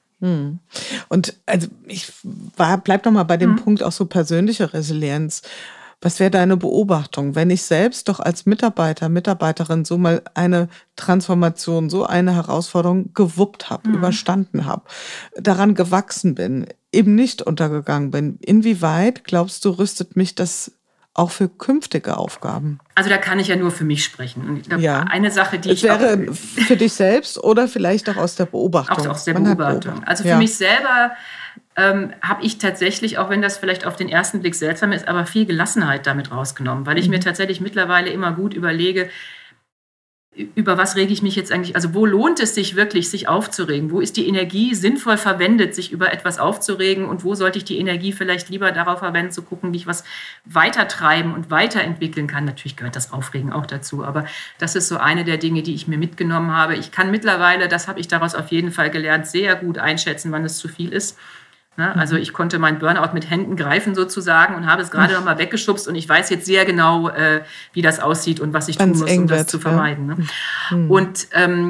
Und also bleib noch mal bei dem Punkt auch so persönliche Resilienz. Was wäre deine Beobachtung, wenn ich selbst doch als Mitarbeiterin so mal eine Transformation, so eine Herausforderung gewuppt habe, überstanden habe, daran gewachsen bin, eben nicht untergegangen bin? Inwieweit, glaubst du, rüstet mich das auch für künftige Aufgaben? Also da kann ich ja nur für mich sprechen. Und ich glaube, eine Sache, die es wäre für dich selbst oder vielleicht auch aus der Beobachtung? Auch aus der Beobachtung. Also für mich selber habe ich tatsächlich, auch wenn das vielleicht auf den ersten Blick seltsam ist, aber viel Gelassenheit damit rausgenommen, weil ich mir tatsächlich mittlerweile immer gut überlege, über was rege ich mich jetzt eigentlich, also wo lohnt es sich wirklich, sich aufzuregen? Wo ist die Energie sinnvoll verwendet, sich über etwas aufzuregen? Und wo sollte ich die Energie vielleicht lieber darauf verwenden, zu gucken, wie ich was weitertreiben und weiterentwickeln kann? Natürlich gehört das Aufregen auch dazu, aber das ist so eine der Dinge, die ich mir mitgenommen habe. Ich kann mittlerweile, das habe ich daraus auf jeden Fall gelernt, sehr gut einschätzen, wann es zu viel ist. Also ich konnte meinen Burnout mit Händen greifen sozusagen und habe es gerade noch mal weggeschubst und ich weiß jetzt sehr genau, wie das aussieht und was ich tun muss, um das zu vermeiden. Und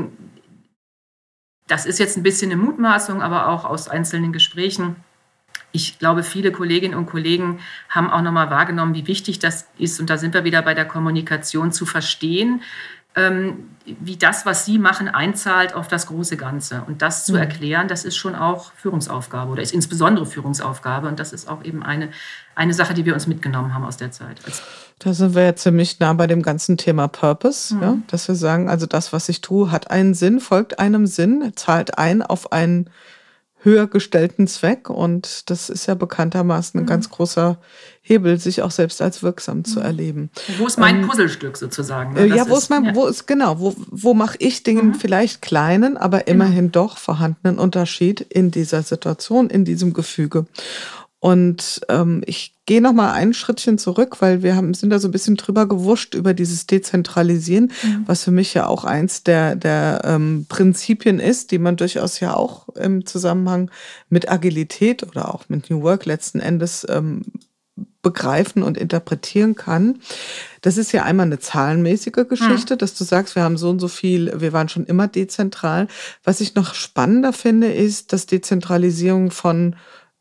das ist jetzt ein bisschen eine Mutmaßung, aber auch aus einzelnen Gesprächen. Ich glaube, viele Kolleginnen und Kollegen haben auch noch mal wahrgenommen, wie wichtig das ist, und da sind wir wieder bei der Kommunikation, zu verstehen, wie das, was sie machen, einzahlt auf das große Ganze. Und das zu erklären, das ist schon auch Führungsaufgabe oder ist insbesondere Führungsaufgabe. Und das ist auch eben eine Sache, die wir uns mitgenommen haben aus der Zeit. Da sind wir ja ziemlich nah bei dem ganzen Thema Purpose, ja? Dass wir sagen, also das, was ich tue, hat einen Sinn, folgt einem Sinn, zahlt ein auf einen höher gestellten Zweck. Und das ist ja bekanntermaßen ein ganz großer Hebel, sich auch selbst als wirksam zu erleben. Wo ist mein Puzzlestück sozusagen? Ne? Wo mache ich den vielleicht kleinen, aber immerhin doch vorhandenen Unterschied in dieser Situation, in diesem Gefüge? Und ich gehe noch mal ein Schrittchen zurück, weil sind da so ein bisschen drüber gewuscht über dieses Dezentralisieren, was für mich ja auch eins der Prinzipien ist, die man durchaus ja auch im Zusammenhang mit Agilität oder auch mit New Work letzten Endes begreifen und interpretieren kann. Das ist ja einmal eine zahlenmäßige Geschichte, dass du sagst, wir haben so und so viel, wir waren schon immer dezentral. Was ich noch spannender finde, ist, dass Dezentralisierung von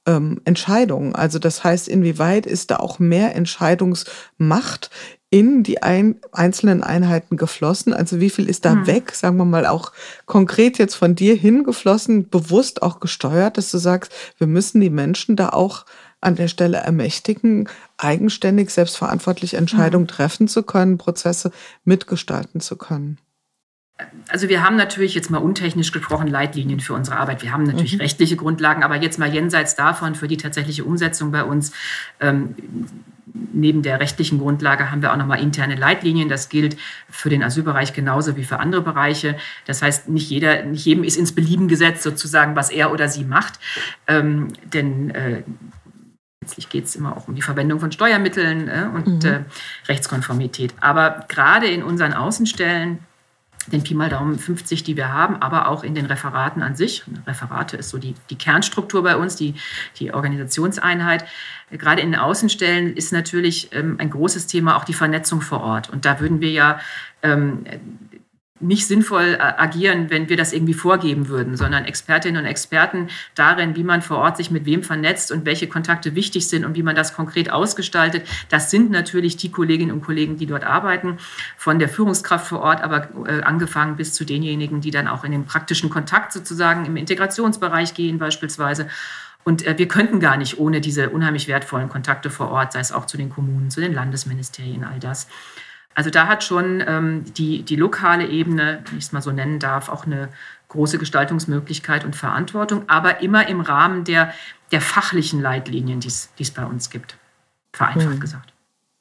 Entscheidungen. Also das heißt, inwieweit ist da auch mehr Entscheidungsmacht in die einzelnen Einheiten geflossen? Also wie viel ist da weg, sagen wir mal auch konkret jetzt von dir hingeflossen, bewusst auch gesteuert, dass du sagst, wir müssen die Menschen da auch an der Stelle ermächtigen, eigenständig, selbstverantwortlich Entscheidungen treffen zu können, Prozesse mitgestalten zu können? Also wir haben natürlich jetzt mal untechnisch gesprochen Leitlinien für unsere Arbeit. Wir haben natürlich rechtliche Grundlagen, aber jetzt mal jenseits davon für die tatsächliche Umsetzung bei uns. Neben der rechtlichen Grundlage haben wir auch nochmal interne Leitlinien. Das gilt für den Asylbereich genauso wie für andere Bereiche. Das heißt, nicht jedem ist ins Belieben gesetzt, sozusagen, was er oder sie macht. Denn letztlich geht es immer auch um die Verwendung von Steuermitteln und Rechtskonformität. Aber gerade in unseren Außenstellen, den Pi mal Daumen 50, die wir haben, aber auch in den Referaten an sich. Referate ist so die Kernstruktur bei uns, die Organisationseinheit. Gerade in den Außenstellen ist natürlich ein großes Thema auch die Vernetzung vor Ort. Und da würden wir ja nicht sinnvoll agieren, wenn wir das irgendwie vorgeben würden, sondern Expertinnen und Experten darin, wie man vor Ort sich mit wem vernetzt und welche Kontakte wichtig sind und wie man das konkret ausgestaltet. Das sind natürlich die Kolleginnen und Kollegen, die dort arbeiten, von der Führungskraft vor Ort, aber angefangen bis zu denjenigen, die dann auch in den praktischen Kontakt sozusagen im Integrationsbereich gehen beispielsweise. Und wir könnten gar nicht ohne diese unheimlich wertvollen Kontakte vor Ort, sei es auch zu den Kommunen, zu den Landesministerien, all das. Also da hat schon die lokale Ebene, wenn ich es mal so nennen darf, auch eine große Gestaltungsmöglichkeit und Verantwortung, aber immer im Rahmen der fachlichen Leitlinien, die es bei uns gibt. Vereinfacht gesagt.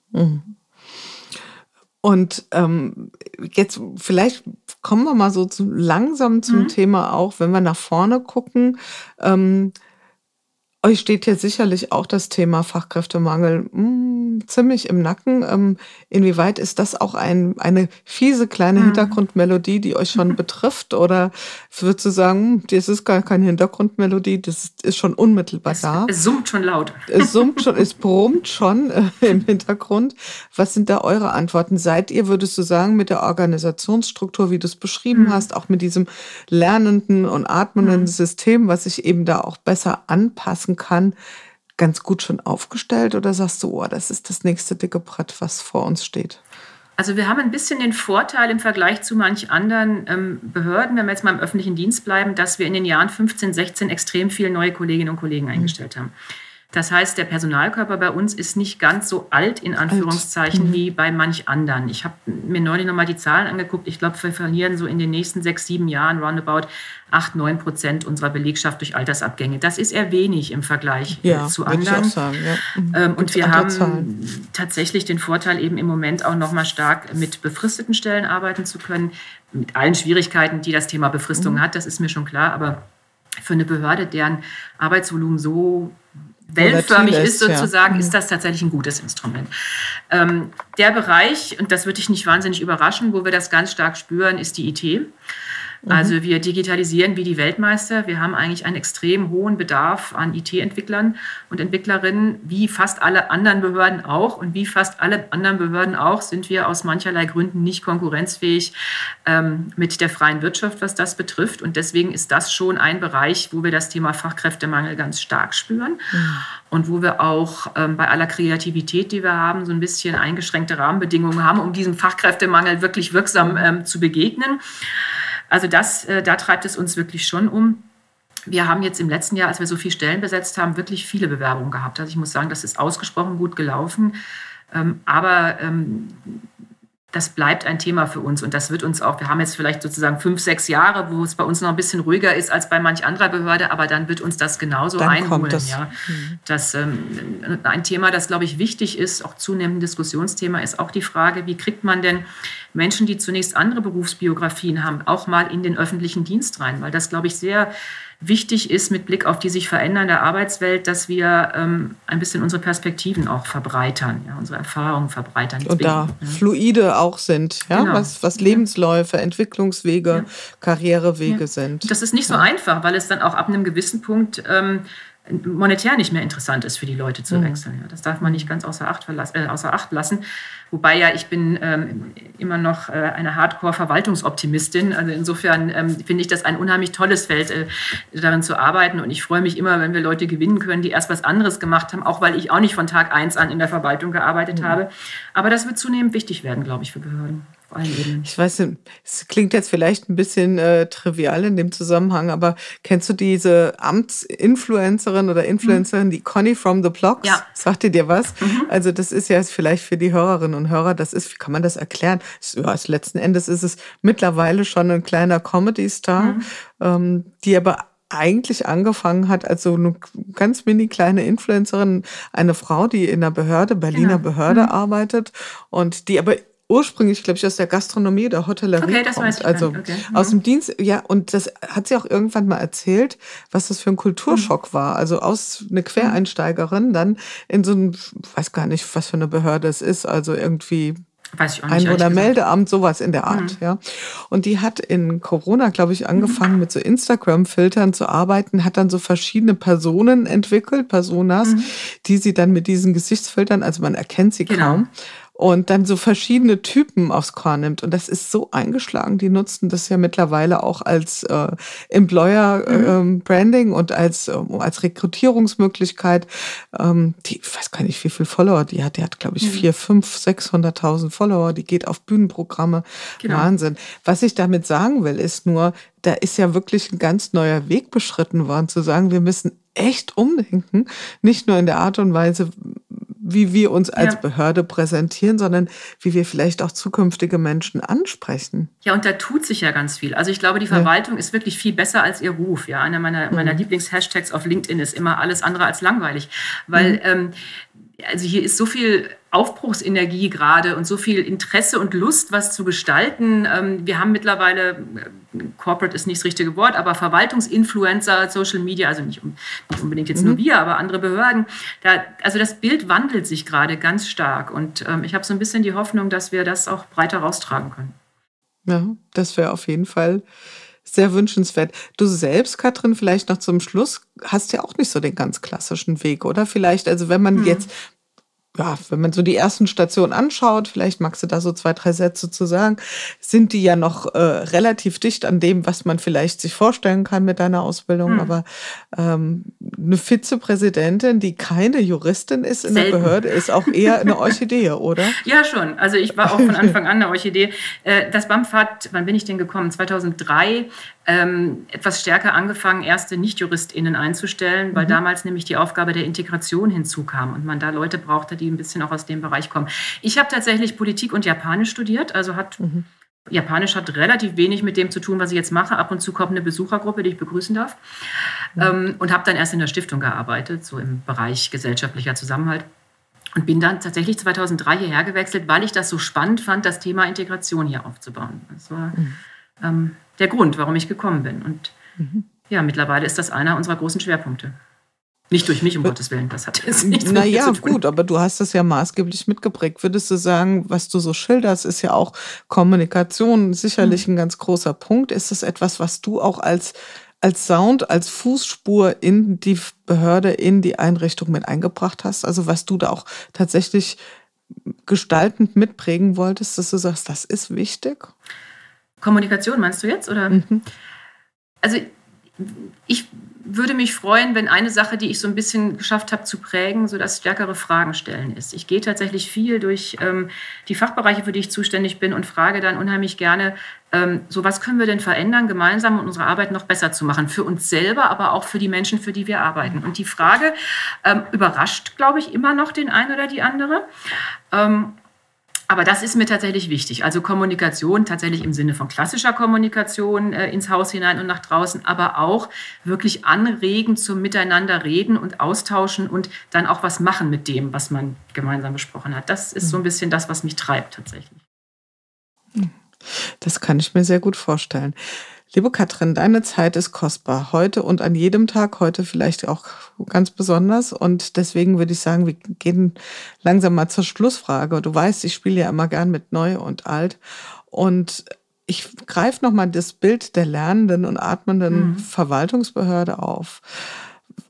Und jetzt vielleicht kommen wir mal so langsam zum Thema auch, wenn wir nach vorne gucken. Euch steht ja sicherlich auch das Thema Fachkräftemangel ziemlich im Nacken. Inwieweit ist das auch eine fiese kleine Hintergrundmelodie, die euch schon betrifft? Oder würdest du sagen, das ist gar keine Hintergrundmelodie, das ist schon unmittelbar da? Es summt schon laut. Es summt schon, es brummt schon im Hintergrund. Was sind da eure Antworten? Seid ihr, würdest du sagen, mit der Organisationsstruktur, wie du es beschrieben hast, auch mit diesem lernenden und atmenden System, was sich eben da auch besser anpassen kann, ganz gut schon aufgestellt? Oder sagst du, das ist das nächste dicke Brett, was vor uns steht? Also wir haben ein bisschen den Vorteil im Vergleich zu manch anderen Behörden, wenn wir jetzt mal im öffentlichen Dienst bleiben, dass wir in den Jahren 15, 16 extrem viele neue Kolleginnen und Kollegen eingestellt haben. Das heißt, der Personalkörper bei uns ist nicht ganz so alt, in Anführungszeichen, wie bei manch anderen. Ich habe mir neulich nochmal die Zahlen angeguckt. Ich glaube, wir verlieren so in den nächsten 6, 7 Jahren roundabout 8-9% unserer Belegschaft durch Altersabgänge. Das ist eher wenig im Vergleich zu anderen. Würde ich auch sagen, ja. Und wir haben tatsächlich den Vorteil, eben im Moment auch nochmal stark mit befristeten Stellen arbeiten zu können. Mit allen Schwierigkeiten, die das Thema Befristung hat, das ist mir schon klar. Aber für eine Behörde, deren Arbeitsvolumen so wellenförmig ist sozusagen, ist das tatsächlich ein gutes Instrument. Der Bereich, und das wird dich nicht wahnsinnig überraschen, wo wir das ganz stark spüren, ist die IT. Also wir digitalisieren wie die Weltmeister. Wir haben eigentlich einen extrem hohen Bedarf an IT-Entwicklern und Entwicklerinnen, wie fast alle anderen Behörden auch. Und wie fast alle anderen Behörden auch sind wir aus mancherlei Gründen nicht konkurrenzfähig mit der freien Wirtschaft, was das betrifft. Und deswegen ist das schon ein Bereich, wo wir das Thema Fachkräftemangel ganz stark spüren. Und wo wir auch bei aller Kreativität, die wir haben, so ein bisschen eingeschränkte Rahmenbedingungen haben, um diesem Fachkräftemangel wirklich wirksam zu begegnen. Also da treibt es uns wirklich schon um. Wir haben jetzt im letzten Jahr, als wir so viele Stellen besetzt haben, wirklich viele Bewerbungen gehabt. Also ich muss sagen, das ist ausgesprochen gut gelaufen. Aber das bleibt ein Thema für uns und das wird uns auch, wir haben jetzt vielleicht sozusagen 5, 6 Jahre, wo es bei uns noch ein bisschen ruhiger ist als bei manch anderer Behörde, aber dann wird uns das genauso einholen. Ja. Das, ein Thema, das, glaube ich, wichtig ist, auch zunehmend ein Diskussionsthema, ist auch die Frage, wie kriegt man denn Menschen, die zunächst andere Berufsbiografien haben, auch mal in den öffentlichen Dienst rein, weil das, glaube ich, sehr wichtig ist mit Blick auf die sich verändernde Arbeitswelt, dass wir ein bisschen unsere Perspektiven auch verbreitern, unsere Erfahrungen verbreitern. Und da fluide auch sind, genau. was Lebensläufe, Entwicklungswege, Karrierewege sind. Das ist nicht so einfach, weil es dann auch ab einem gewissen Punkt monetär nicht mehr interessant ist für die Leute zu wechseln. Ja, das darf man nicht ganz außer Acht lassen. Wobei ja, ich bin immer noch eine Hardcore-Verwaltungsoptimistin. Also insofern finde ich das ein unheimlich tolles Feld, darin zu arbeiten. Und ich freue mich immer, wenn wir Leute gewinnen können, die erst was anderes gemacht haben, auch weil ich auch nicht von Tag 1 an in der Verwaltung gearbeitet habe. Aber das wird zunehmend wichtig werden, glaube ich, für Behörden. Ich weiß nicht, es klingt jetzt vielleicht ein bisschen trivial in dem Zusammenhang, aber kennst du diese Amtsinfluencerin oder Influencerin, die Conny from the Blocks? Ja. Sagt dir was? Also das ist ja vielleicht für die Hörerinnen und Hörer, das ist, wie kann man das erklären? Letzten Endes ist es mittlerweile schon ein kleiner Comedy-Star, die aber eigentlich angefangen hat als so eine ganz mini kleine Influencerin, eine Frau, die in einer Behörde, Berliner Behörde arbeitet und die aber ursprünglich, glaube ich, aus der Gastronomie oder Hotellerie das kommt. weiß ich also aus dem Dienst, ja, und das hat sie auch irgendwann mal erzählt, was das für ein Kulturschock war. Also aus eine Quereinsteigerin dann in so ein, weiß gar nicht, was für eine Behörde es ist, also irgendwie weiß ich auch nicht, Einwohnermeldeamt, sowas in der Art, ja. Und die hat in Corona, glaube ich, angefangen mit so Instagram-Filtern zu arbeiten, hat dann so verschiedene Personen entwickelt, Personas, die sie dann mit diesen Gesichtsfiltern, also man erkennt sie kaum, und dann so verschiedene Typen aufs Korn nimmt. Und das ist so eingeschlagen. Die nutzen das ja mittlerweile auch als Employer-Branding und als Rekrutierungsmöglichkeit. Ich weiß gar nicht, wie viele Follower die hat. Die hat, glaube ich, 400.000, 500.000, 600.000 Follower. Die geht auf Bühnenprogramme. Genau. Wahnsinn. Was ich damit sagen will, ist nur, da ist ja wirklich ein ganz neuer Weg beschritten worden, zu sagen, wir müssen echt umdenken. Nicht nur in der Art und Weise, wie wir uns als Behörde präsentieren, sondern wie wir vielleicht auch zukünftige Menschen ansprechen. Ja, und da tut sich ja ganz viel. Also ich glaube, die Verwaltung ist wirklich viel besser als ihr Ruf. Ja, einer meiner Lieblings-Hashtags auf LinkedIn ist immer alles andere als langweilig. Weil also hier ist so viel Aufbruchsenergie gerade und so viel Interesse und Lust, was zu gestalten. Wir haben mittlerweile, Corporate ist nicht das richtige Wort, aber Verwaltungsinfluencer, Social Media, also nicht unbedingt jetzt nur wir, aber andere Behörden. Also das Bild wandelt sich gerade ganz stark und ich habe so ein bisschen die Hoffnung, dass wir das auch breiter raustragen können. Ja, das wäre auf jeden Fall sehr wünschenswert. Du selbst, Katrin, vielleicht noch zum Schluss, hast ja auch nicht so den ganz klassischen Weg, oder? Vielleicht, also wenn man jetzt, wenn man so die ersten Stationen anschaut, vielleicht magst du da so 2, 3 Sätze zu sagen, sind die ja noch relativ dicht an dem, was man vielleicht sich vorstellen kann mit deiner Ausbildung. Aber eine Vizepräsidentin, die keine Juristin ist in der Behörde, ist auch eher eine Orchidee, oder? Ja, schon. Also ich war auch von Anfang an eine Orchidee. Das BAMF hat, wann bin ich denn gekommen? 2003 etwas stärker angefangen, erste Nicht-JuristInnen einzustellen, weil damals nämlich die Aufgabe der Integration hinzukam und man da Leute brauchte, die ein bisschen auch aus dem Bereich kommen. Ich habe tatsächlich Politik und Japanisch studiert, also Japanisch hat relativ wenig mit dem zu tun, was ich jetzt mache. Ab und zu kommt eine Besuchergruppe, die ich begrüßen darf. Und habe dann erst in der Stiftung gearbeitet, so im Bereich gesellschaftlicher Zusammenhalt. Und bin dann tatsächlich 2003 hierher gewechselt, weil ich das so spannend fand, das Thema Integration hier aufzubauen. Das war der Grund, warum ich gekommen bin. Und ja, mittlerweile ist das einer unserer großen Schwerpunkte. Nicht durch mich, um Gottes Willen, das hat jetzt nichts mit mir zu tun. Gut, aber du hast das ja maßgeblich mitgeprägt. Würdest du sagen, was du so schilderst, ist ja auch Kommunikation sicherlich ein ganz großer Punkt. Ist das etwas, was du auch als Sound, als Fußspur in die Behörde, in die Einrichtung mit eingebracht hast? Also was du da auch tatsächlich gestaltend mitprägen wolltest, dass du sagst, das ist wichtig? Kommunikation meinst du jetzt? Oder? Also ich würde mich freuen, wenn eine Sache, die ich so ein bisschen geschafft habe zu prägen, so das stärkere Fragen stellen ist. Ich gehe tatsächlich viel durch die Fachbereiche, für die ich zuständig bin und frage dann unheimlich gerne, so was können wir denn verändern, gemeinsam um unsere Arbeit noch besser zu machen, für uns selber, aber auch für die Menschen, für die wir arbeiten. Und die Frage überrascht, glaube ich, immer noch den einen oder die andere. Aber das ist mir tatsächlich wichtig. Also Kommunikation tatsächlich im Sinne von klassischer Kommunikation ins Haus hinein und nach draußen, aber auch wirklich anregen zum Miteinander reden und austauschen und dann auch was machen mit dem, was man gemeinsam besprochen hat. Das ist so ein bisschen das, was mich treibt tatsächlich. Das kann ich mir sehr gut vorstellen. Liebe Katrin, deine Zeit ist kostbar. Heute und an jedem Tag, heute vielleicht auch ganz besonders. Und deswegen würde ich sagen, wir gehen langsam mal zur Schlussfrage. Du weißt, ich spiele ja immer gern mit Neu und Alt. Und ich greife nochmal das Bild der lernenden und atmenden Verwaltungsbehörde auf.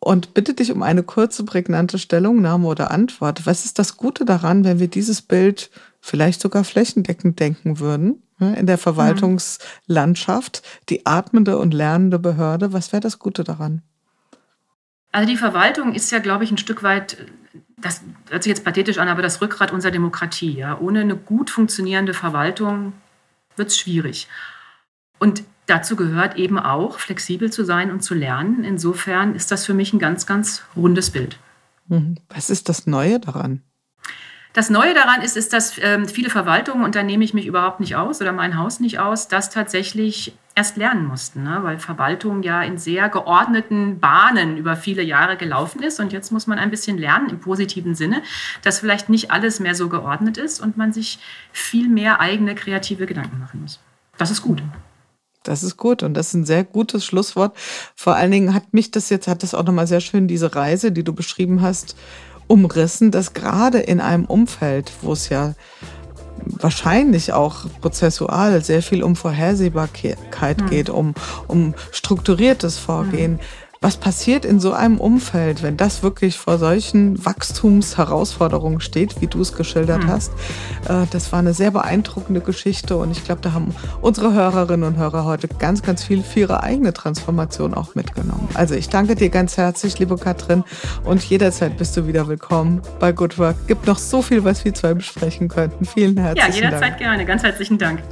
und bitte dich um eine kurze, prägnante Stellungnahme oder Antwort. Was ist das Gute daran, wenn wir dieses Bild vielleicht sogar flächendeckend denken würden, in der Verwaltungslandschaft, die atmende und lernende Behörde? Was wäre das Gute daran? Also die Verwaltung ist ja, glaube ich, ein Stück weit, das hört sich jetzt pathetisch an, aber das Rückgrat unserer Demokratie. Ja? Ohne eine gut funktionierende Verwaltung wird es schwierig. Und dazu gehört eben auch, flexibel zu sein und zu lernen. Insofern ist das für mich ein ganz, ganz rundes Bild. Was ist das Neue daran? Das Neue daran ist, dass viele Verwaltungen, und da nehme ich mich überhaupt nicht aus oder mein Haus nicht aus, das tatsächlich erst lernen mussten, ne? Weil Verwaltung ja in sehr geordneten Bahnen über viele Jahre gelaufen ist. Und jetzt muss man ein bisschen lernen, im positiven Sinne, dass vielleicht nicht alles mehr so geordnet ist und man sich viel mehr eigene kreative Gedanken machen muss. Das ist gut. Das ist gut und das ist ein sehr gutes Schlusswort. Vor allen Dingen hat das auch nochmal sehr schön, diese Reise, die du beschrieben hast, umrissen, dass gerade in einem Umfeld, wo es ja wahrscheinlich auch prozessual sehr viel um Vorhersehbarkeit geht, um strukturiertes Vorgehen. Was passiert in so einem Umfeld, wenn das wirklich vor solchen Wachstumsherausforderungen steht, wie du es geschildert hast? Das war eine sehr beeindruckende Geschichte und ich glaube, da haben unsere Hörerinnen und Hörer heute ganz, ganz viel für ihre eigene Transformation auch mitgenommen. Also ich danke dir ganz herzlich, liebe Katrin, und jederzeit bist du wieder willkommen bei Good Work. Gibt noch so viel, was wir zwei besprechen könnten. Vielen herzlichen Dank. Ja, jederzeit gerne. Ganz herzlichen Dank.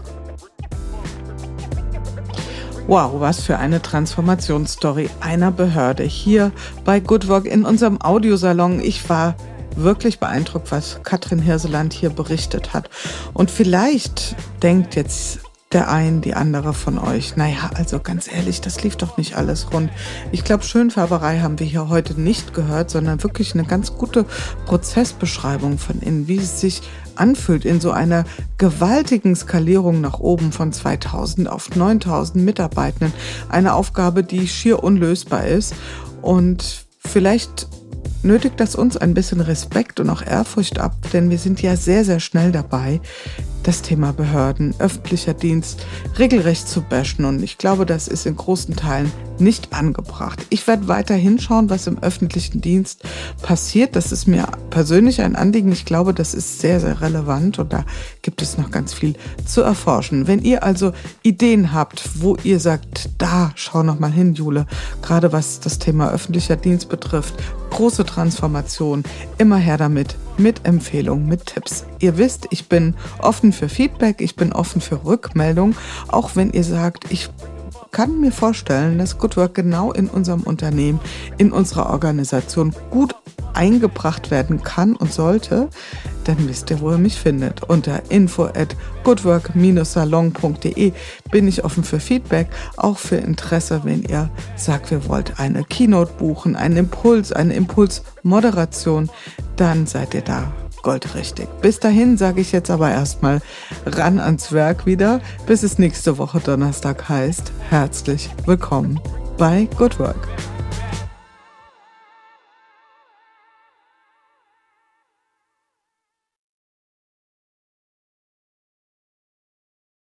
Wow, was für eine Transformationsstory einer Behörde hier bei Good Work in unserem Audiosalon. Ich war wirklich beeindruckt, was Katrin Hirseland hier berichtet hat. Und vielleicht denkt jetzt die andere von euch, naja, also ganz ehrlich, das lief doch nicht alles rund. Ich glaube, Schönfärberei haben wir hier heute nicht gehört, sondern wirklich eine ganz gute Prozessbeschreibung von innen, wie es sich anfühlt in so einer gewaltigen Skalierung nach oben von 2000 auf 9000 Mitarbeitenden. Eine Aufgabe, die schier unlösbar ist. Und vielleicht nötigt das uns ein bisschen Respekt und auch Ehrfurcht ab, denn wir sind ja sehr, sehr schnell dabei, das Thema Behörden, öffentlicher Dienst regelrecht zu bashen. Und ich glaube, das ist in großen Teilen nicht angebracht. Ich werde weiter hinschauen, was im öffentlichen Dienst passiert. Das ist mir persönlich ein Anliegen. Ich glaube, das ist sehr, sehr relevant und da gibt es noch ganz viel zu erforschen. Wenn ihr also Ideen habt, wo ihr sagt, da schau noch mal hin, Jule, gerade was das Thema öffentlicher Dienst betrifft, große Transformation, immer her damit, mit Empfehlungen, mit Tipps. Ihr wisst, ich bin offen für Feedback, ich bin offen für Rückmeldung, auch wenn ihr sagt, ich kann mir vorstellen, dass Good Work genau in unserem Unternehmen, in unserer Organisation gut eingebracht werden kann und sollte, dann wisst ihr, wo ihr mich findet. Unter info@goodwork-salon.de bin ich offen für Feedback, auch für Interesse, wenn ihr sagt, ihr wollt eine Keynote buchen, einen Impuls, eine Impulsmoderation, dann seid ihr da goldrichtig. Bis dahin sage ich jetzt aber erstmal ran ans Werk wieder, bis es nächste Woche Donnerstag heißt. Herzlich willkommen bei Good Work.